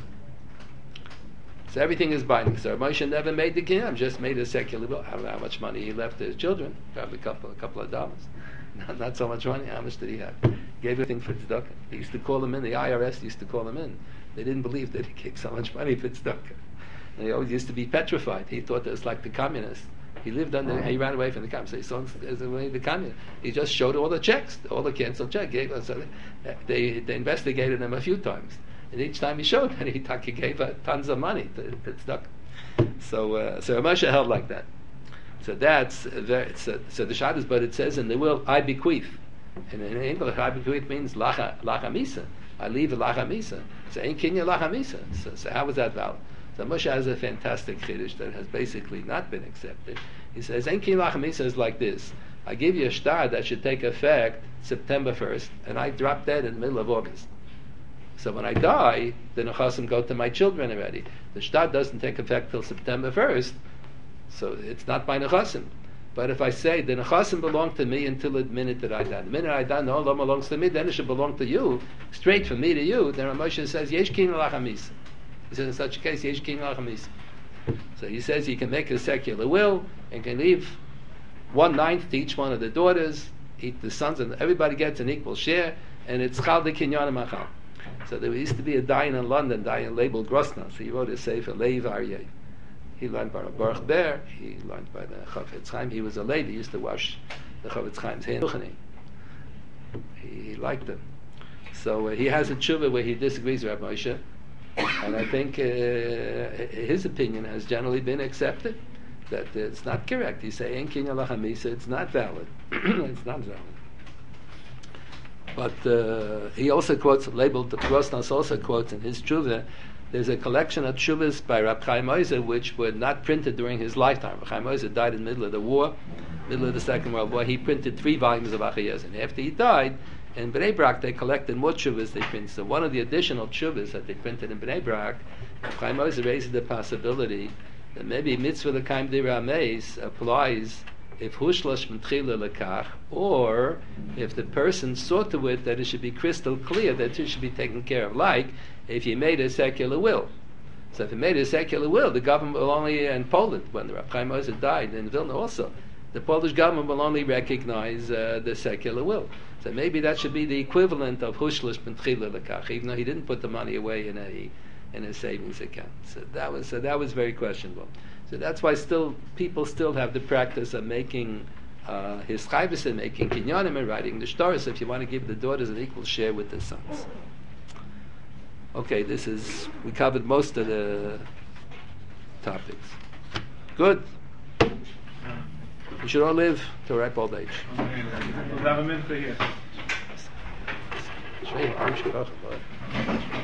So everything is binding. So Moshe never made the kinyan, just made a secular will. I don't know how much money he left to his children, probably a couple, a couple of dollars. Not, not so much money. How much did he have? He gave everything for tzedakah. They used to call him in. The I R S used to call him in. They didn't believe that he gave so much money for tzedakah. And he always used to be petrified. He thought it was like the communists. He lived under. He ran away from the communists. So he saw as the communists. He just showed all the checks, all the canceled checks. Gave us. So they, they they investigated him a few times, and each time he showed that he, he gave uh, tons of money to, to tzedakah. So uh, so Moshe held like that. So that's very, so, so the shad is, but it says in the will, I bequeath. And in English, I bequeath means lacha, lacha misa. I leave a lacha misa. So ain't kinya lacha misa. So, so how is that valid? So Moshe has a fantastic chiddush that has basically not been accepted. He says, ain't kinya lacha misa is like this. I give you a shtar that should take effect September first, and I drop dead in the middle of August. So when I die, the nechasim go to my children already. The shtar doesn't take effect till September first, so it's not my nechasim. But if I say the nechasim belong to me until the minute that I die, the minute I die, no, no belongs to me, then it should belong to you, straight from me to you. Then Moshe says, Yesh kin lachamis. He says in such a case, Yesh kin lachamis. So he says you can make a secular will and can leave one ninth to each one of the daughters, eat the sons, and everybody gets an equal share, and it's chal de kinyan machal. So there used to be a dayan in London, dayan labeled Grosna. So he wrote a sefer Leiv Aryeh. He learned by Baruch Ber. He learned by the Chafetz Chaim. He was a lady. He used to wash the Chafetz Chaim's hands. He, he liked them. So uh, he has a tshuva where he disagrees with Rabbi Moshe, and I think uh, his opinion has generally been accepted. That uh, it's not correct. He say "Ein kinya lachamisa." It's not valid. It's not valid. But uh, he also quotes, labeled the Grosnas also quotes in his tshuva. There's a collection of tshuvas by Rab Chaim Oizer which were not printed during his lifetime. Rab Chaim Oizer died in the middle of the war, middle of the Second World War. He printed three volumes of Achayez, and after he died, in Bnei Brak they collected more tshuvas they printed. So one of the additional tshuvas that they printed in Bnei Brak, Rab Chaim Oizer raises the possibility that maybe mitzvah l'kaim dirameis applies if hushlosh m'tchila lekach, or if the person saw to it that it should be crystal clear that it should be taken care of, like if he made a secular will. So if he made a secular will, the government will only, in Poland, when the Rab Chaim Oizer died, in Vilna also, the Polish government will only recognize uh, the secular will. So maybe that should be the equivalent of hushlosh m'tchila lekach, even though he didn't put the money away in a in a savings account. So that was so that was very questionable. So that's why still people still have the practice of making uh, his chayvus and making kinyanim and writing the shtaros if you want to give the daughters an equal share with the sons. Okay, this is we covered most of the topics. Good. We should all live to a ripe old age. We'll have a minute here. Schön,